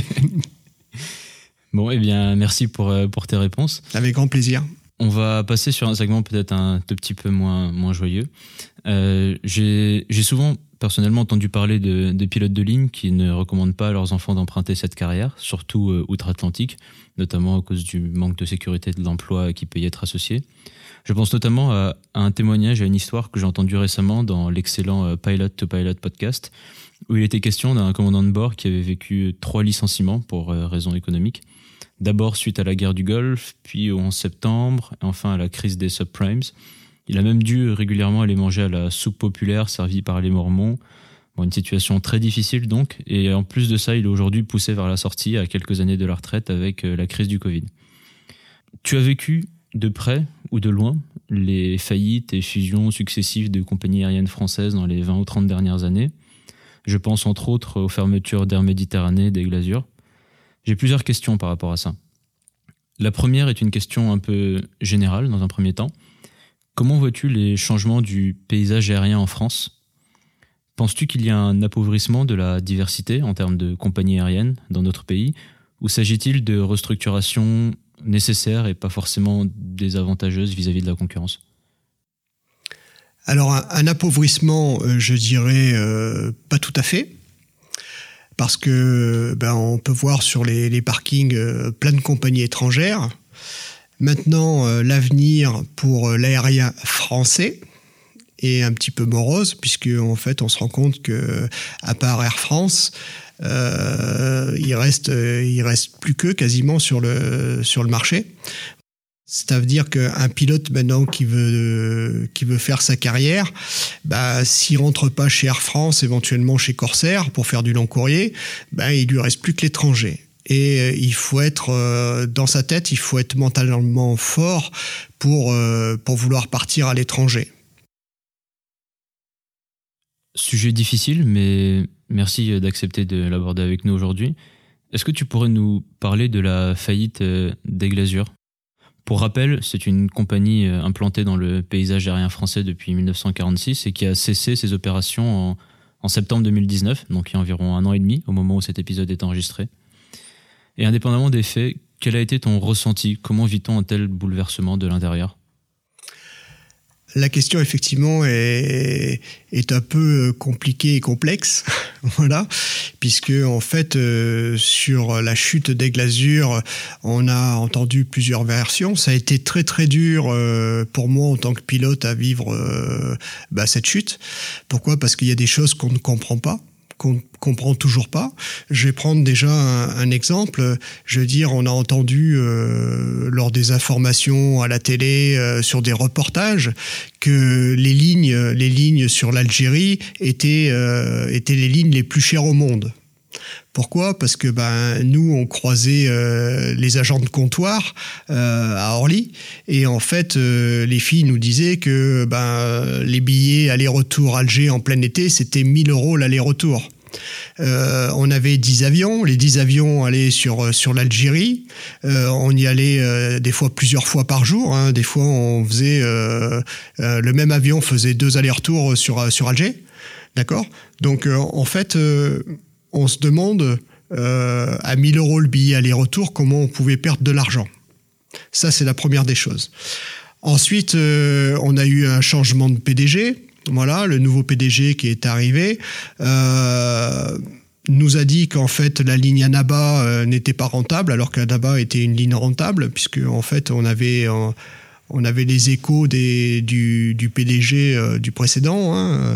Bon, eh bien, merci pour, pour tes réponses.
Avec grand plaisir.
On va passer sur un segment peut-être un tout petit peu moins, moins joyeux. Euh, j'ai, j'ai souvent personnellement entendu parler de, de pilotes de ligne qui ne recommandent pas à leurs enfants d'emprunter cette carrière, surtout euh, outre-Atlantique, notamment à cause du manque de sécurité de l'emploi qui peut y être associé. Je pense notamment à, à un témoignage, à une histoire que j'ai entendue récemment dans l'excellent euh, Pilot to Pilot podcast, où il était question d'un commandant de bord qui avait vécu trois licenciements pour euh, raisons économiques. D'abord suite à la guerre du Golfe, puis au onze septembre, et enfin à la crise des subprimes. Il a même dû régulièrement aller manger à la soupe populaire servie par les Mormons. Bon, une situation très difficile donc, et en plus de ça, il est aujourd'hui poussé vers la sortie à quelques années de la retraite avec la crise du Covid. Tu as vécu de près ou de loin les faillites et fusions successives de compagnies aériennes françaises dans les vingt ou trente dernières années. Je pense entre autres aux fermetures d'Air Méditerranée, des Glazures. J'ai plusieurs questions par rapport à ça. La première est une question un peu générale dans un premier temps. Comment vois-tu les changements du paysage aérien en France ? Penses-tu qu'il y a un appauvrissement de la diversité en termes de compagnies aériennes dans notre pays ? Ou s'agit-il de restructurations nécessaires et pas forcément désavantageeuses vis-à-vis de la concurrence ?
Alors, un, un appauvrissement, euh, je dirais euh, pas tout à fait. Parce que ben, on peut voir sur les, les parkings euh, plein de compagnies étrangères. Maintenant, euh, l'avenir pour euh, l'aérien français est un petit peu morose, puisque en fait, on se rend compte que, à part Air France, euh, il reste, il reste plus qu'eux quasiment sur le sur le marché. C'est-à-dire qu'un pilote maintenant qui veut qui veut faire sa carrière, bah s'il rentre pas chez Air France, éventuellement chez Corsair pour faire du long courrier, bah il lui reste plus que l'étranger. Et il faut être euh, dans sa tête, il faut être mentalement fort pour euh, pour vouloir partir à l'étranger.
Sujet difficile, mais merci d'accepter de l'aborder avec nous aujourd'hui. Est-ce que tu pourrais nous parler de la faillite d'Aigle-Azur ? Pour rappel, c'est une compagnie implantée dans le paysage aérien français depuis dix-neuf cent quarante-six et qui a cessé ses opérations en, en septembre deux mille dix-neuf, donc il y a environ un an et demi au moment où cet épisode est enregistré. Et indépendamment des faits, quel a été ton ressenti ? Comment vit-on un tel bouleversement de l'intérieur ?
La question, effectivement, est, est un peu compliquée et complexe, voilà, puisque en fait, euh, sur la chute d'Aigle-Azur, on a entendu plusieurs versions. Ça a été très très dur euh, pour moi en tant que pilote à vivre euh, bah, cette chute. Pourquoi ? Parce qu'il y a des choses qu'on ne comprend pas. Qu'on comprend toujours pas. Je vais prendre déjà un, un exemple. Je veux dire, on a entendu euh, lors des informations à la télé, euh, sur des reportages, que les lignes, les lignes sur l'Algérie étaient, euh, étaient les lignes les plus chères au monde. Pourquoi ? Parce que ben nous on croisait euh, les agents de comptoir euh, à Orly et en fait euh, les filles nous disaient que ben les billets aller-retour Alger en plein été c'était mille euros l'aller-retour. Euh, on avait dix avions, les dix avions allaient sur sur l'Algérie, euh, on y allait euh, des fois plusieurs fois par jour, hein. Des fois on faisait euh, euh, le même avion faisait deux allers-retours sur sur Alger, d'accord ? Donc euh, en fait euh, on se demande euh, à mille euros le billet aller-retour comment on pouvait perdre de l'argent. Ça, c'est la première des choses. Ensuite, euh, on a eu un changement de P D G. Voilà, le nouveau P D G qui est arrivé euh, nous a dit qu'en fait la ligne Annaba euh, n'était pas rentable, alors qu'Annaba était une ligne rentable, puisque en fait on avait euh, On avait les échos des, du, du P D G euh, du précédent, hein,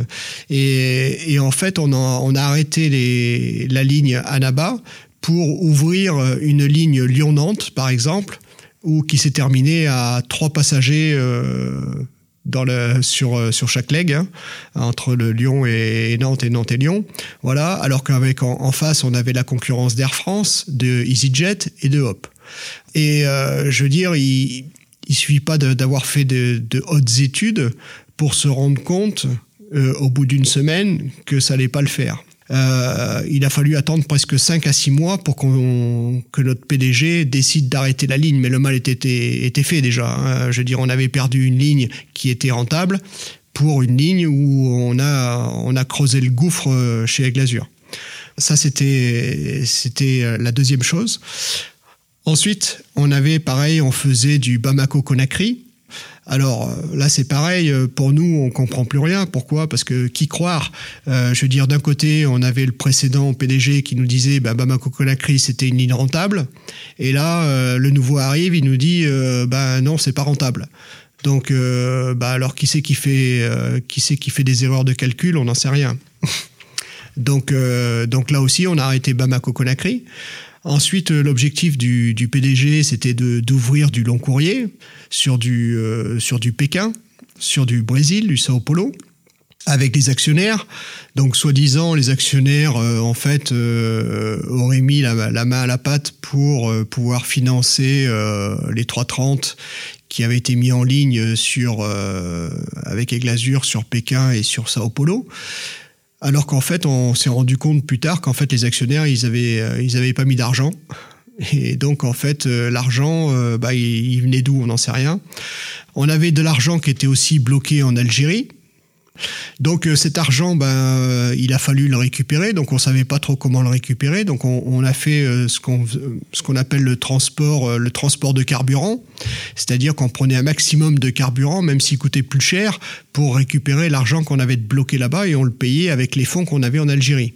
et, et en fait on a, on a arrêté les, la ligne Annaba pour ouvrir une ligne Lyon-Nantes par exemple, où qui s'est terminée à trois passagers euh, dans le, sur, sur chaque leg, hein, entre le Lyon et, et Nantes et Nantes et Lyon. Voilà, alors qu'avec en, en face on avait la concurrence d'Air France, de EasyJet et de Hop. Et euh, je veux dire, il Il suffit pas de, d'avoir fait de, de hautes études pour se rendre compte, euh, au bout d'une semaine, que ça allait pas le faire. Euh, il a fallu attendre presque cinq à six mois pour qu'on, que notre P D G décide d'arrêter la ligne. Mais le mal était, était, était fait déjà, hein. Je veux dire, on avait perdu une ligne qui était rentable pour une ligne où on a, on a creusé le gouffre chez Aigle-Azur. Ça, c'était, c'était la deuxième chose. Ensuite, on avait pareil, on faisait du Bamako-Conakry. Alors là, c'est pareil, pour nous, on comprend plus rien. Pourquoi ? Parce que qui croire ? euh, Je veux dire, d'un côté, on avait le précédent P D G qui nous disait bah, Bamako-Conakry, c'était une ligne rentable. Et là, euh, le nouveau arrive, il nous dit euh, bah, non, c'est pas rentable. Donc, euh, bah, alors qui c'est qui fait, euh, qui c'est qui fait des erreurs de calcul ? On n'en sait rien. donc, euh, donc là aussi, on a arrêté Bamako-Conakry. Ensuite, l'objectif du, du P D G, c'était de, d'ouvrir du long courrier sur du, euh, sur du Pékin, sur du Brésil, du Sao Paulo, avec les actionnaires. Donc, soi-disant, les actionnaires, euh, en fait, euh, auraient mis la, la main à la pâte pour euh, pouvoir financer euh, les trois cent trente qui avaient été mis en ligne sur, euh, avec Aigle-Azur sur Pékin et sur Sao Paulo. Alors qu'en fait, on s'est rendu compte plus tard qu'en fait, les actionnaires, ils avaient, euh, ils avaient pas mis d'argent. Et donc, en fait, euh, l'argent, euh, bah, il, il venait d'où ? On n'en sait rien. On avait de l'argent qui était aussi bloqué en Algérie. Donc, euh, cet argent, ben, euh, il a fallu le récupérer. Donc, on savait pas trop comment le récupérer. Donc, on, on a fait euh, ce qu'on, ce qu'on appelle le transport, euh, le transport de carburant. C'est-à-dire qu'on prenait un maximum de carburant, même s'il coûtait plus cher, pour récupérer l'argent qu'on avait bloqué là-bas et on le payait avec les fonds qu'on avait en Algérie.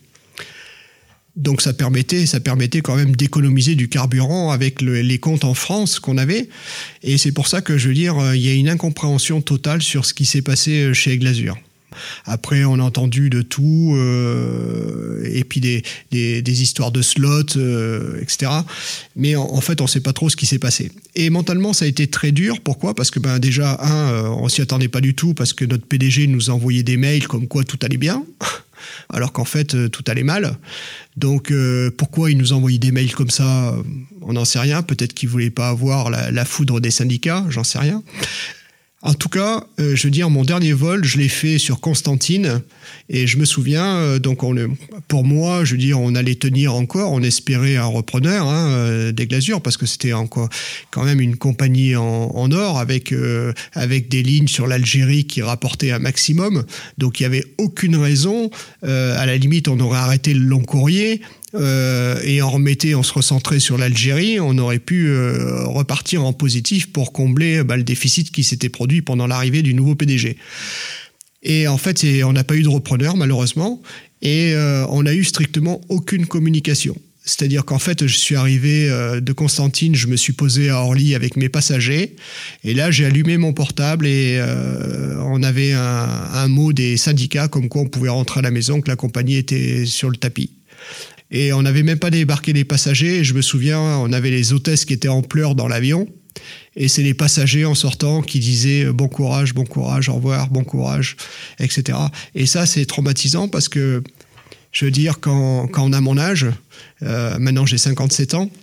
Donc ça permettait, ça permettait quand même d'économiser du carburant avec le, les comptes en France qu'on avait. Et c'est pour ça que je veux dire, il y a une incompréhension totale sur ce qui s'est passé chez Aigle-Azur. Après, on a entendu de tout, euh, et puis des, des, des histoires de slots, euh, et cetera. Mais en, en fait, on ne sait pas trop ce qui s'est passé. Et mentalement, ça a été très dur. Pourquoi ? Parce que ben, déjà, un, euh, on s'y attendait pas du tout, parce que notre P D G nous a envoyé des mails comme quoi tout allait bien, alors qu'en fait, euh, tout allait mal. Donc, euh, pourquoi il nous a envoyé des mails comme ça ? On n'en sait rien. Peut-être qu'il ne voulait pas avoir la, la foudre des syndicats, j'en sais rien. En tout cas, euh, je veux dire, mon dernier vol, je l'ai fait sur Constantine, et je me souviens, euh, donc on, pour moi, je veux dire, on allait tenir encore, on espérait un repreneur hein, euh, des Glazures, parce que c'était encore quand même une compagnie en, en or, avec, euh, avec des lignes sur l'Algérie qui rapportaient un maximum, donc il n'y avait aucune raison, euh, à la limite, on aurait arrêté le long courrier, Euh, et on remettait, on se recentrait sur l'Algérie, on aurait pu euh, repartir en positif pour combler bah, le déficit qui s'était produit pendant l'arrivée du nouveau P D G. Et en fait, c'est, on n'a pas eu de repreneur malheureusement, et euh, on n'a eu strictement aucune communication. C'est-à-dire qu'en fait, je suis arrivé euh, de Constantine, je me suis posé à Orly avec mes passagers, et là, j'ai allumé mon portable et euh, on avait un, un mot des syndicats comme quoi on pouvait rentrer à la maison, que la compagnie était sur le tapis. Et on n'avait même pas débarqué les passagers. Et je me souviens, on avait les hôtesses qui étaient en pleurs dans l'avion. Et c'est les passagers en sortant qui disaient « bon courage, bon courage, au revoir, bon courage », et cetera. Et ça, c'est traumatisant parce que, je veux dire, quand, quand on a mon âge, euh, maintenant j'ai cinquante-sept ans,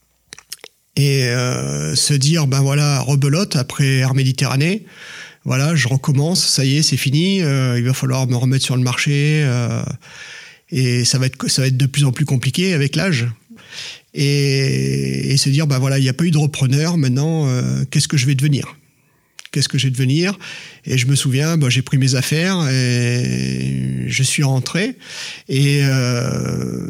et euh, se dire « ben voilà, rebelote après Air Méditerranée », voilà, je recommence, ça y est, c'est fini, euh, il va falloir me remettre sur le marché euh, et ça va être ça va être de plus en plus compliqué avec l'âge, et, et se dire bah voilà, il n'y a pas eu de repreneur, maintenant euh, qu'est-ce que je vais devenir qu'est-ce que je vais devenir et je me souviens, bah, j'ai pris mes affaires et je suis rentré, et euh,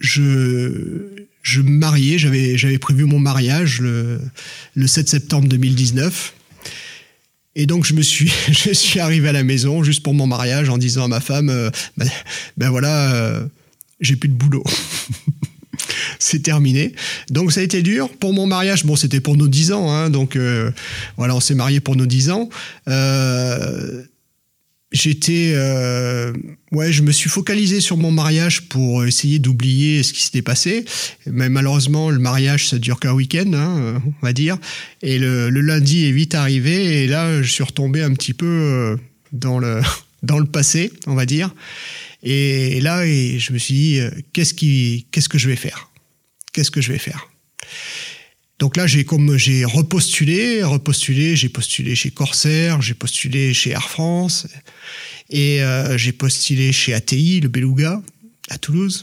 je je me mariais, j'avais j'avais prévu mon mariage le le sept septembre deux mille dix-neuf. Et donc je me suis, je suis arrivé à la maison juste pour mon mariage en disant à ma femme, euh, ben, ben voilà, euh, j'ai plus de boulot, c'est terminé. Donc ça a été dur pour mon mariage. Bon, c'était pour nos dix ans, hein, donc euh, voilà, on s'est mariés pour nos dix ans. Euh, J'étais, euh, ouais, je me suis focalisé sur mon mariage pour essayer d'oublier ce qui s'était passé. Mais malheureusement, le mariage, ça dure qu'un week-end, hein, on va dire. Et le, le lundi est vite arrivé, et là, je suis retombé un petit peu dans le dans le passé, on va dire. Et là, et je me suis dit, qu'est-ce qui, qu'est-ce que je vais faire Qu'est-ce que je vais faire Donc là, j'ai comme j'ai repostulé, repostulé, j'ai postulé chez Corsair, j'ai postulé chez Air France, et euh, j'ai postulé chez A T I, le Beluga, à Toulouse.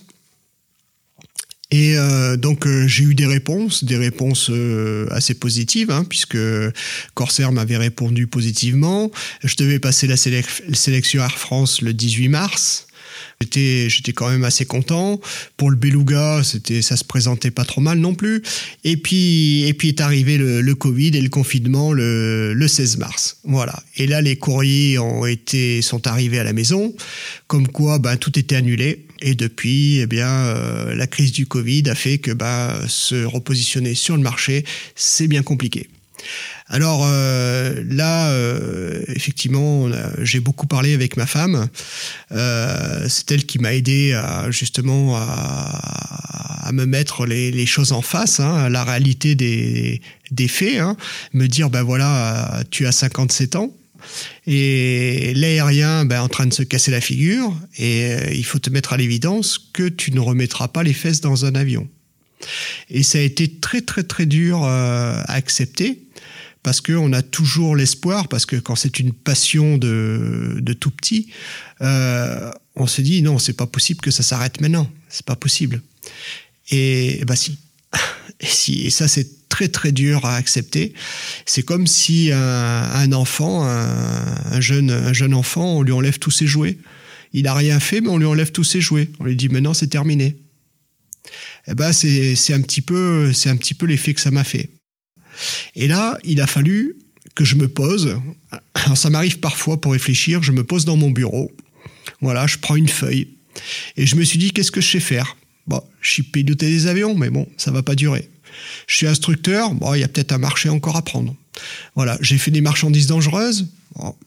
Et euh, donc euh, j'ai eu des réponses, des réponses euh, assez positives, hein, puisque Corsair m'avait répondu positivement. Je devais passer la sélec- sélection Air France le dix-huit mars. J'étais, j'étais quand même assez content. Pour le Beluga, c'était, ça se présentait pas trop mal non plus. Et puis, et puis est arrivé le, le Covid et le confinement le, le seize mars. Voilà. Et là, les courriers ont été, sont arrivés à la maison, comme quoi, ben, tout était annulé. Et depuis, eh bien, euh, la crise du Covid a fait que, ben, se repositionner sur le marché, c'est bien compliqué. Alors euh, là, euh, effectivement, on a, j'ai beaucoup parlé avec ma femme. Euh, c'est elle qui m'a aidé à, justement à, à me mettre les, les choses en face, hein, à la réalité des, des faits. Hein. Me dire, ben voilà, tu as cinquante-sept ans. Et l'aérien ben, en train de se casser la figure, et euh, il faut te mettre à l'évidence que tu ne remettras pas les fesses dans un avion. Et ça a été très très très dur euh, à accepter, parce qu'on a toujours l'espoir, parce que quand c'est une passion de, de tout petit, euh, on se dit non, c'est pas possible que ça s'arrête maintenant, c'est pas possible. Et, et bah si. Et si, et ça c'est très très dur à accepter. C'est comme si un, un enfant, un, un jeune, un jeune enfant, on lui enlève tous ses jouets. Il a rien fait, mais on lui enlève tous ses jouets. On lui dit maintenant c'est terminé. Eh ben c'est c'est un petit peu c'est un petit peu l'effet que ça m'a fait. Et là, il a fallu que je me pose. Alors ça m'arrive parfois pour réfléchir, je me pose dans mon bureau. Voilà, je prends une feuille et je me suis dit qu'est-ce que je sais faire. Bon, je suis piloté des avions, mais bon, ça va pas durer. Je suis instructeur, bon, il y a peut-être un marché encore à prendre. Voilà, j'ai fait des marchandises dangereuses. Bon,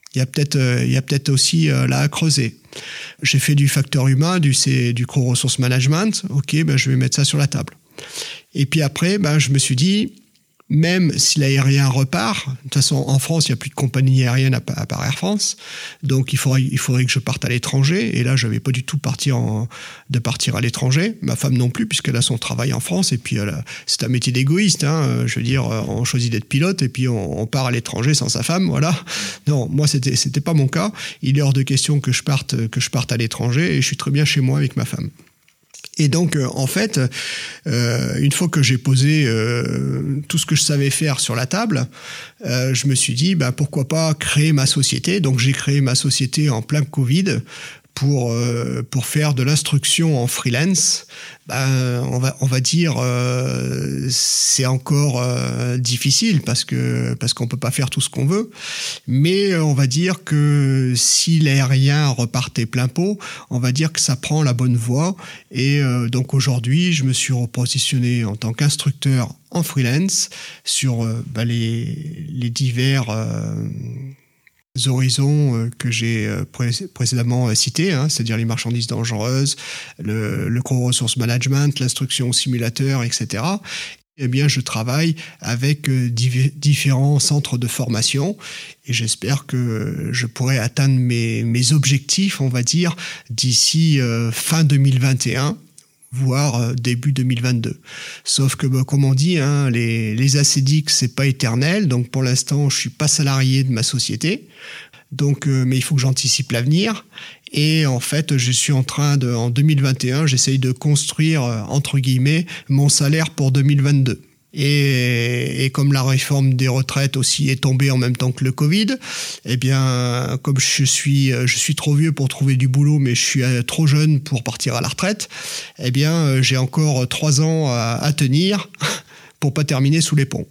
Il y a peut-être, euh, il y a peut-être aussi euh, là à creuser. J'ai fait du facteur humain, du, c'est, du Crow Resource Management. Ok, ben, je vais mettre ça sur la table. Et puis après, ben, je me suis dit, même si l'aérien repart, de toute façon, en France, il n'y a plus de compagnie aérienne à part Air France, donc il faudrait, il faudrait que je parte à l'étranger. Et là, je n'avais pas du tout partir en, de partir à l'étranger. Ma femme non plus, puisqu'elle a son travail en France. Et puis, elle a, c'est un métier d'égoïste. Hein. Je veux dire, on choisit d'être pilote et puis on, on part à l'étranger sans sa femme. Voilà. Non, moi, c'était, c'était pas mon cas. Il est hors de question que je parte, que je parte à l'étranger et je suis très bien chez moi avec ma femme. Et donc, euh, en fait, euh, une fois que j'ai posé euh, tout ce que je savais faire sur la table, euh, je me suis dit, bah, pourquoi pas créer ma société. Donc, j'ai créé ma société en plein Covid pour, euh, pour faire de l'instruction en freelance. Ben, on va, on va dire, euh, c'est encore euh, difficile parce que, parce qu'on peut pas faire tout ce qu'on veut. Mais on va dire que si l'aérien repartait plein pot, on va dire que ça prend la bonne voie. Et euh, donc aujourd'hui, je me suis repositionné en tant qu'instructeur en freelance sur euh, ben les, les divers euh, horizons que j'ai pré- précédemment cités, hein, c'est-à-dire les marchandises dangereuses, le, le Crow Resource Management, l'instruction au simulateur, et cetera. Eh bien, je travaille avec div- différents centres de formation et j'espère que je pourrai atteindre mes, mes objectifs, on va dire, d'ici euh, fin deux mille vingt et un. Voire début deux mille vingt-deux. Sauf que, bah, comme on dit, hein, les, les A C D I C, c'est pas éternel. Donc, pour l'instant, je suis pas salarié de ma société. Donc, euh, mais il faut que j'anticipe l'avenir. Et en fait, je suis en train de, en deux mille vingt et un, j'essaye de construire, entre guillemets, mon salaire pour deux mille vingt-deux. Et, et comme la réforme des retraites aussi est tombée en même temps que le Covid, eh bien, comme je suis, je suis trop vieux pour trouver du boulot, mais je suis trop jeune pour partir à la retraite, eh bien, j'ai encore trois ans à, à tenir pour pas terminer sous les ponts.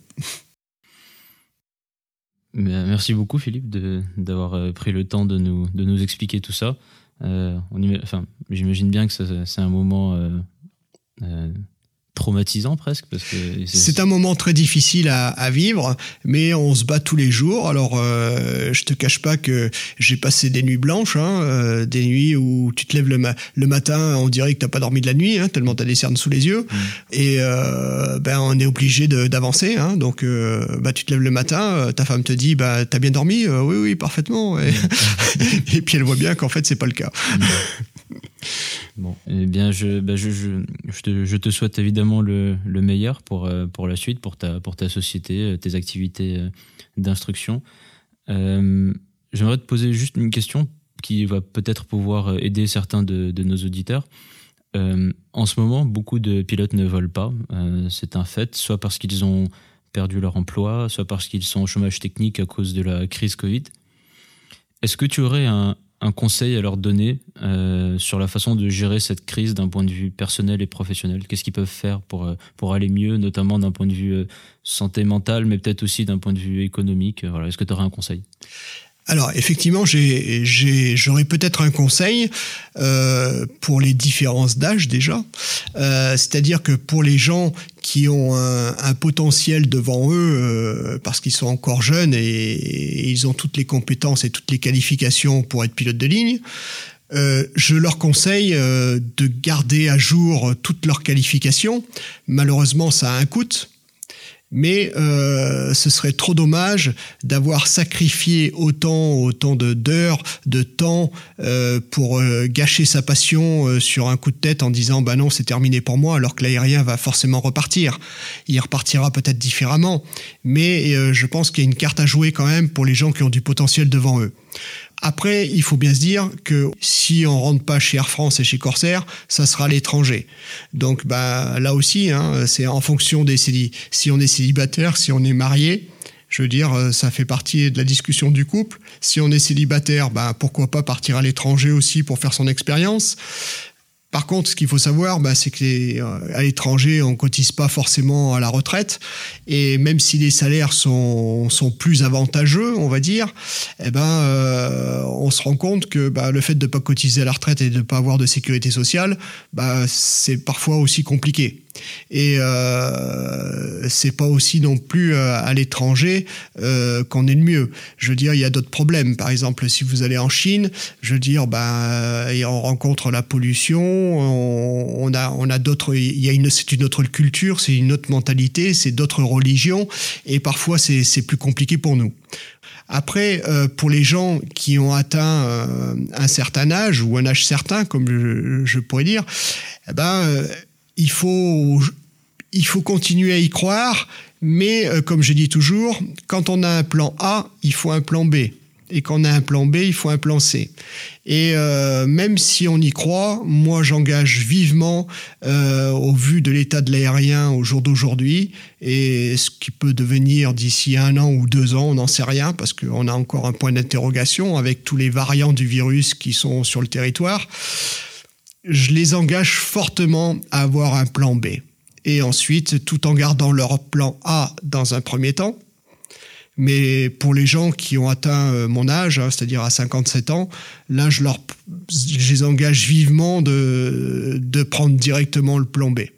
Merci beaucoup, Philippe, de, d'avoir pris le temps de nous, de nous expliquer tout ça. Euh, on y, enfin, j'imagine bien que ça, c'est un moment euh, euh, traumatisant presque, parce que c'est...
c'est un moment très difficile à, à vivre, mais on se bat tous les jours. Alors euh, je te cache pas que j'ai passé des nuits blanches, hein, euh, des nuits où tu te lèves le, ma- le matin, on dirait que t'as pas dormi de la nuit, hein, tellement t'as des cernes sous les yeux, mmh. et euh, ben on est obligé de, d'avancer, hein, donc euh, bah tu te lèves le matin, ta femme te dit bah t'as bien dormi, euh, oui oui parfaitement, et, mmh. et puis elle voit bien qu'en fait c'est pas le cas. Mmh.
Bon, eh bien, je, bah je, je, je, te, je te souhaite évidemment le, le meilleur pour, pour la suite, pour ta, pour ta société, tes activités d'instruction. Euh, j'aimerais te poser juste une question qui va peut-être pouvoir aider certains de, de nos auditeurs. Euh, en ce moment, beaucoup de pilotes ne volent pas. Euh, c'est un fait, soit parce qu'ils ont perdu leur emploi, soit parce qu'ils sont au chômage technique à cause de la crise Covid. Est-ce que tu aurais un un conseil à leur donner euh, sur la façon de gérer cette crise d'un point de vue personnel et professionnel? Qu'est-ce qu'ils peuvent faire pour, pour aller mieux, notamment d'un point de vue euh, santé mentale, mais peut-être aussi d'un point de vue économique? Voilà. Est-ce que tu aurais un conseil?
Alors effectivement, j'ai, j'ai, j'aurais peut-être un conseil euh, pour les différences d'âge déjà. Euh, c'est-à-dire que pour les gens qui ont un, un potentiel devant eux, euh, parce qu'ils sont encore jeunes et, et ils ont toutes les compétences et toutes les qualifications pour être pilote de ligne, Euh, je leur conseille euh, de garder à jour toutes leurs qualifications. Malheureusement, ça a un coût. Mais euh, ce serait trop dommage d'avoir sacrifié autant, autant de, d'heures, de temps euh, pour euh, gâcher sa passion euh, sur un coup de tête en disant bah non c'est terminé pour moi, alors que l'aérien va forcément repartir. Il repartira peut-être différemment, mais euh, je pense qu'il y a une carte à jouer quand même pour les gens qui ont du potentiel devant eux. Après, il faut bien se dire que si on rentre pas chez Air France et chez Corsair, ça sera à l'étranger. Donc, bah, là aussi, hein, c'est en fonction des célib- si on est célibataire, si on est marié. Je veux dire, ça fait partie de la discussion du couple. Si on est célibataire, bah, pourquoi pas partir à l'étranger aussi pour faire son expérience. Par contre, ce qu'il faut savoir, bah, c'est qu'à l'étranger, on cotise pas forcément à la retraite. Et même si les salaires sont, sont plus avantageux, on va dire, eh ben, euh, on se rend compte que bah, le fait de ne pas cotiser à la retraite et de ne pas avoir de sécurité sociale, bah, c'est parfois aussi compliqué. Et euh, c'est pas aussi non plus euh, à l'étranger euh, qu'on est le mieux. Je veux dire, il y a d'autres problèmes. Par exemple, si vous allez en Chine, je veux dire, ben, et on rencontre la pollution. On, on a, on a d'autres. Il y a une, c'est une autre culture, c'est une autre mentalité, c'est d'autres religions, et parfois c'est, c'est plus compliqué pour nous. Après, euh, pour les gens qui ont atteint euh, un certain âge ou un âge certain, comme je, je pourrais dire, eh ben, euh, il faut, il faut continuer à y croire, mais euh, comme je dis toujours, quand on a un plan A, il faut un plan B. Et quand on a un plan B, il faut un plan C. Et euh, même si on y croit, moi j'engage vivement, euh, au vu de l'état de l'aérien au jour d'aujourd'hui, et ce qui peut devenir d'ici un an ou deux ans, on n'en sait rien, parce qu'on a encore un point d'interrogation avec tous les variants du virus qui sont sur le territoire. Je les engage fortement à avoir un plan B. Et ensuite, tout en gardant leur plan A dans un premier temps. Mais pour les gens qui ont atteint mon âge, hein, c'est-à-dire à cinquante-sept ans, là, je, leur, je les engage vivement de, de prendre directement le plan B.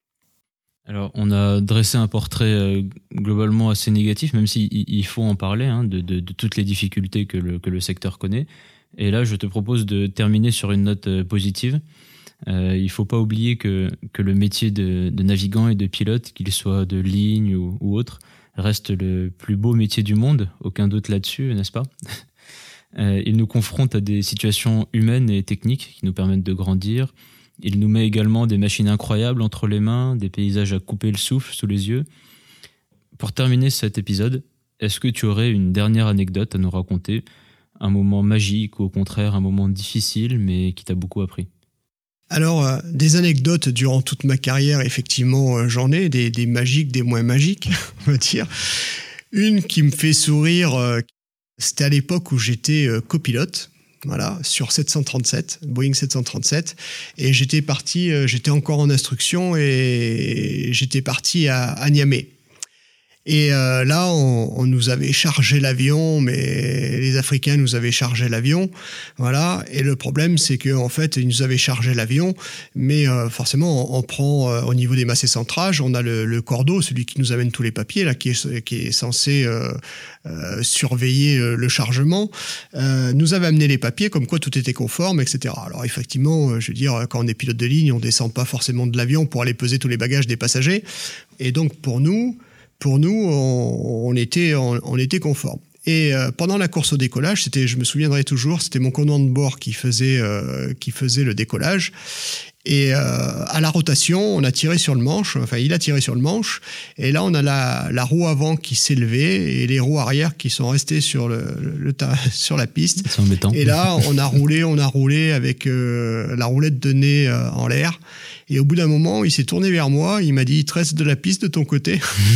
Alors, on a dressé un portrait euh, globalement assez négatif, même s'il il faut en parler, hein, de, de, de toutes les difficultés que le, que le secteur connaît. Et là, je te propose de terminer sur une note euh, positive. Euh, il ne faut pas oublier que, que le métier de, de navigant et de pilote, qu'il soit de ligne ou, ou autre, reste le plus beau métier du monde, aucun doute là-dessus, n'est-ce pas ? euh, Il nous confronte à des situations humaines et techniques qui nous permettent de grandir. Il nous met également des machines incroyables entre les mains, des paysages à couper le souffle sous les yeux. Pour terminer cet épisode, est-ce que tu aurais une dernière anecdote à nous raconter ? Un moment magique ou au contraire un moment difficile mais qui t'a beaucoup appris ?
Alors, euh, des anecdotes durant toute ma carrière, effectivement, euh, j'en ai, des, des magiques, des moins magiques, on va dire. Une qui me fait sourire, euh, c'était à l'époque où j'étais euh, copilote, voilà, sur sept cent trente-sept, Boeing sept cent trente-sept, et j'étais parti, euh, j'étais encore en instruction et j'étais parti à, à Niamey. Et euh, là, on, on nous avait chargé l'avion, mais les Africains nous avaient chargé l'avion, voilà. Et le problème, c'est que en fait, ils nous avaient chargé l'avion, mais euh, forcément, on, on prend euh, au niveau des massés centrages, on a le, le cordeau, celui qui nous amène tous les papiers, là, qui est, qui est censé euh, euh, surveiller euh, le chargement, euh, nous avait amené les papiers, comme quoi tout était conforme, et cetera. Alors effectivement, euh, je veux dire, quand on est pilote de ligne, on descend pas forcément de l'avion pour aller peser tous les bagages des passagers, et donc pour nous. Pour nous, on, on, était, on, on était conforme. Et euh, pendant la course au décollage, c'était, je me souviendrai toujours, c'était mon commandant de bord qui faisait, euh, qui faisait le décollage. Et euh, à la rotation, on a tiré sur le manche, enfin il a tiré sur le manche, et là on a la, la roue avant qui s'est levée et les roues arrière qui sont restées sur, le, le, le sur la piste.
C'est embêtant.
Et là on a roulé, on a roulé avec euh, la roulette de nez euh, en l'air. Et au bout d'un moment, il s'est tourné vers moi, il m'a dit « Il te reste de la piste de ton côté ?»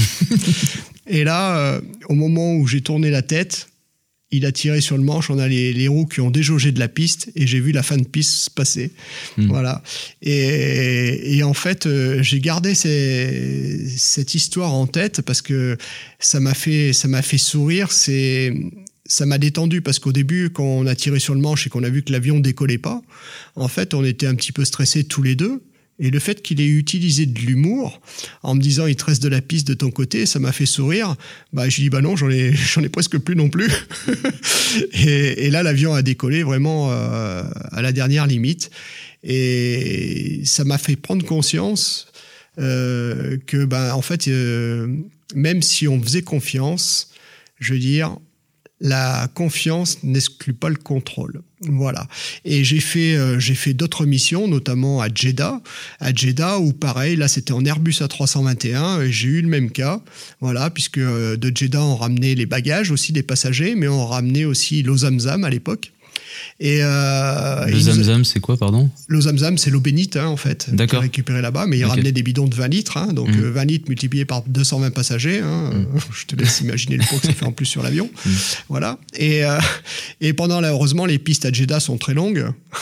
Et là, euh, au moment où j'ai tourné la tête, il a tiré sur le manche, on a les, les roues qui ont déjaugé de la piste et j'ai vu la fin de piste passer. Mmh. Voilà. Et, et en fait, euh, j'ai gardé ces, cette histoire en tête parce que ça m'a fait, ça m'a fait sourire. C'est... Ça m'a détendu parce qu'au début, quand on a tiré sur le manche et qu'on a vu que l'avion décollait pas, en fait, on était un petit peu stressés tous les deux. Et le fait qu'il ait utilisé de l'humour en me disant « il te reste de la piste de ton côté », ça m'a fait sourire. Bah, j'ai dit « bah non, j'en ai, j'en ai presque plus non plus ». et, et là, l'avion a décollé vraiment euh, à la dernière limite. Et ça m'a fait prendre conscience euh, que, bah, en fait, euh, même si on faisait confiance, je veux dire, la confiance n'exclut pas le contrôle. Voilà. Et j'ai fait, euh, j'ai fait d'autres missions, notamment à Jeddah. À Jeddah, où pareil, là, c'était en Airbus A trois cent vingt et un, et j'ai eu le même cas. Voilà, puisque euh, de Jeddah, on ramenait les bagages aussi des passagers, mais on ramenait aussi l'eau Zamzam à l'époque. Et euh,
le Zamzam, c'est quoi, pardon ?
L'eau Zamzam, c'est l'eau bénite, hein, en fait,
D'accord.
récupérée là-bas, mais il okay. ramenait des bidons de vingt litres, hein, donc mmh. vingt litres multipliés par deux cent vingt passagers, hein, mmh. je te laisse imaginer le poids que ça fait en plus sur l'avion. Mmh. Voilà. Et, euh, et pendant, là, heureusement, les pistes à Jeddah sont très longues.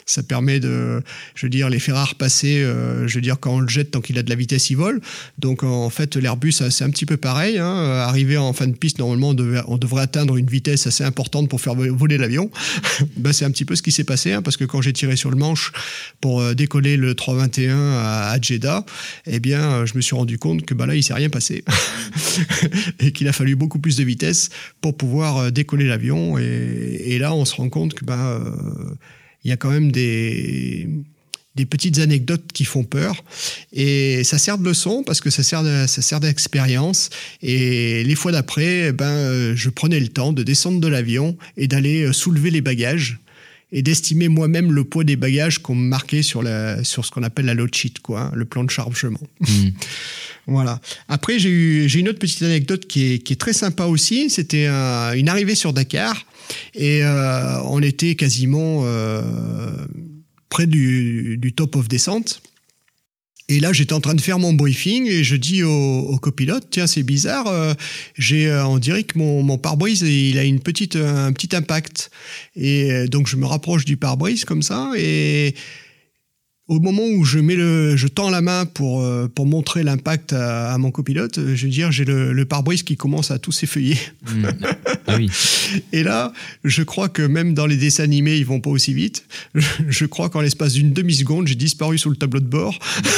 Ça permet de, je veux dire, les faire repasser, euh, je veux dire, quand on le jette, tant qu'il a de la vitesse, il vole. Donc, en fait, l'Airbus, c'est un petit peu pareil. Hein. Arrivé en fin de piste, normalement, on, devait, on devrait atteindre une vitesse assez importante pour faire voler l'avion. Ben, c'est un petit peu ce qui s'est passé, hein, parce que quand j'ai tiré sur le manche pour euh, décoller le trois vingt et un à, à Jeddah, eh bien, euh, je me suis rendu compte que ben, là, il s'est rien passé. Et qu'il a fallu beaucoup plus de vitesse pour pouvoir euh, décoller l'avion. Et, et là, on se rend compte que ben, euh, il y a quand même des, des petites anecdotes qui font peur. Et ça sert de leçon parce que ça sert, de, ça sert d'expérience. Et les fois d'après, ben, je prenais le temps de descendre de l'avion et d'aller soulever les bagages et d'estimer moi-même le poids des bagages qu'on me marquait sur, la, sur ce qu'on appelle la load sheet, quoi, hein, le plan de chargement. Mmh. Voilà. Après, j'ai eu, j'ai une autre petite anecdote qui est, qui est très sympa aussi. C'était un, une arrivée sur Dakar. Et euh, on était quasiment euh, près du, du top of descente. Et là, j'étais en train de faire mon briefing et je dis au, au copilote, tiens, c'est bizarre, euh, j'ai, euh, on dirait que mon, mon pare-brise, il a une petite, un petit impact. Et euh, donc, je me rapproche du pare-brise comme ça et... Au moment où je mets le, je tends la main pour pour montrer l'impact à, à mon copilote, je veux dire, j'ai le, le pare-brise qui commence à tout s'effeuiller. Mmh. Ah oui. Et là, je crois que même dans les dessins animés, ils vont pas aussi vite. Je, je crois qu'en l'espace d'une demi-seconde, j'ai disparu sous le tableau de bord.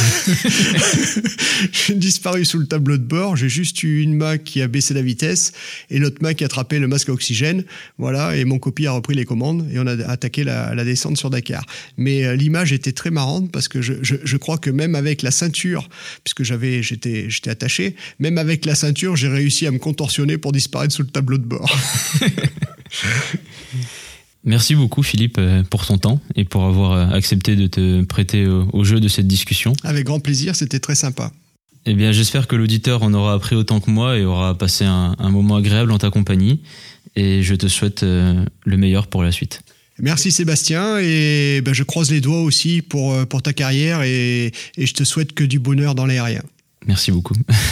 J'ai disparu sous le tableau de bord. J'ai juste eu une main qui a baissé la vitesse et l'autre main qui a attrapé le masque à oxygène. Voilà. Et mon copi a repris les commandes et on a attaqué la, la descente sur Dakar. Mais euh, l'image était très marrante. Parce que je, je, je crois que même avec la ceinture, puisque j'avais, j'étais, j'étais attaché, même avec la ceinture, j'ai réussi à me contorsionner pour disparaître sous le tableau de bord.
Merci beaucoup Philippe pour ton temps et pour avoir accepté de te prêter au, au jeu de cette discussion.
Avec grand plaisir, c'était très sympa.
Eh bien, j'espère que l'auditeur en aura appris autant que moi et aura passé un, un moment agréable en ta compagnie. Et je te souhaite le meilleur pour la suite.
Merci Sébastien et ben je croise les doigts aussi pour, pour ta carrière et, et je te souhaite que du bonheur dans l'aérien.
Merci beaucoup.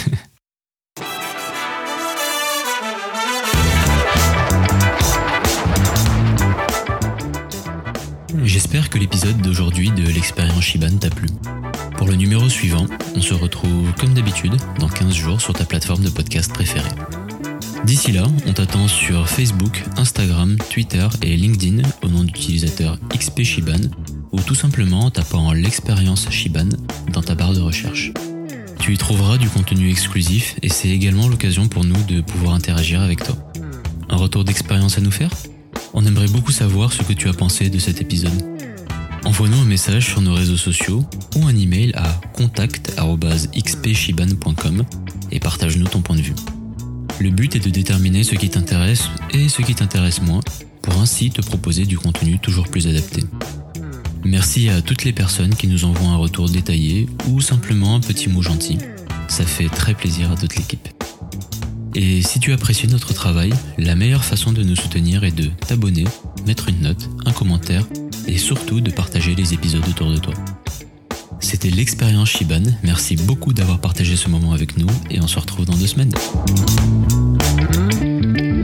J'espère que l'épisode d'aujourd'hui de l'expérience Shiban t'a plu. Pour le numéro suivant, on se retrouve comme d'habitude dans quinze jours sur ta plateforme de podcast préférée. D'ici là, on t'attend sur Facebook, Instagram, Twitter et LinkedIn au nom d'utilisateur X P Shiban ou tout simplement en tapant l'expérience Shiban dans ta barre de recherche. Tu y trouveras du contenu exclusif et c'est également l'occasion pour nous de pouvoir interagir avec toi. Un retour d'expérience à nous faire ? On aimerait beaucoup savoir ce que tu as pensé de cet épisode. Envoie-nous un message sur nos réseaux sociaux ou un email à contact arobase x p shiban point com et partage-nous ton point de vue. Le but est de déterminer ce qui t'intéresse et ce qui t'intéresse moins pour ainsi te proposer du contenu toujours plus adapté. Merci à toutes les personnes qui nous envoient un retour détaillé ou simplement un petit mot gentil. Ça fait très plaisir à toute l'équipe. Et si tu apprécies notre travail, la meilleure façon de nous soutenir est de t'abonner, mettre une note, un commentaire et surtout de partager les épisodes autour de toi. C'était l'expérience Shiban, merci beaucoup d'avoir partagé ce moment avec nous et on se retrouve dans deux semaines.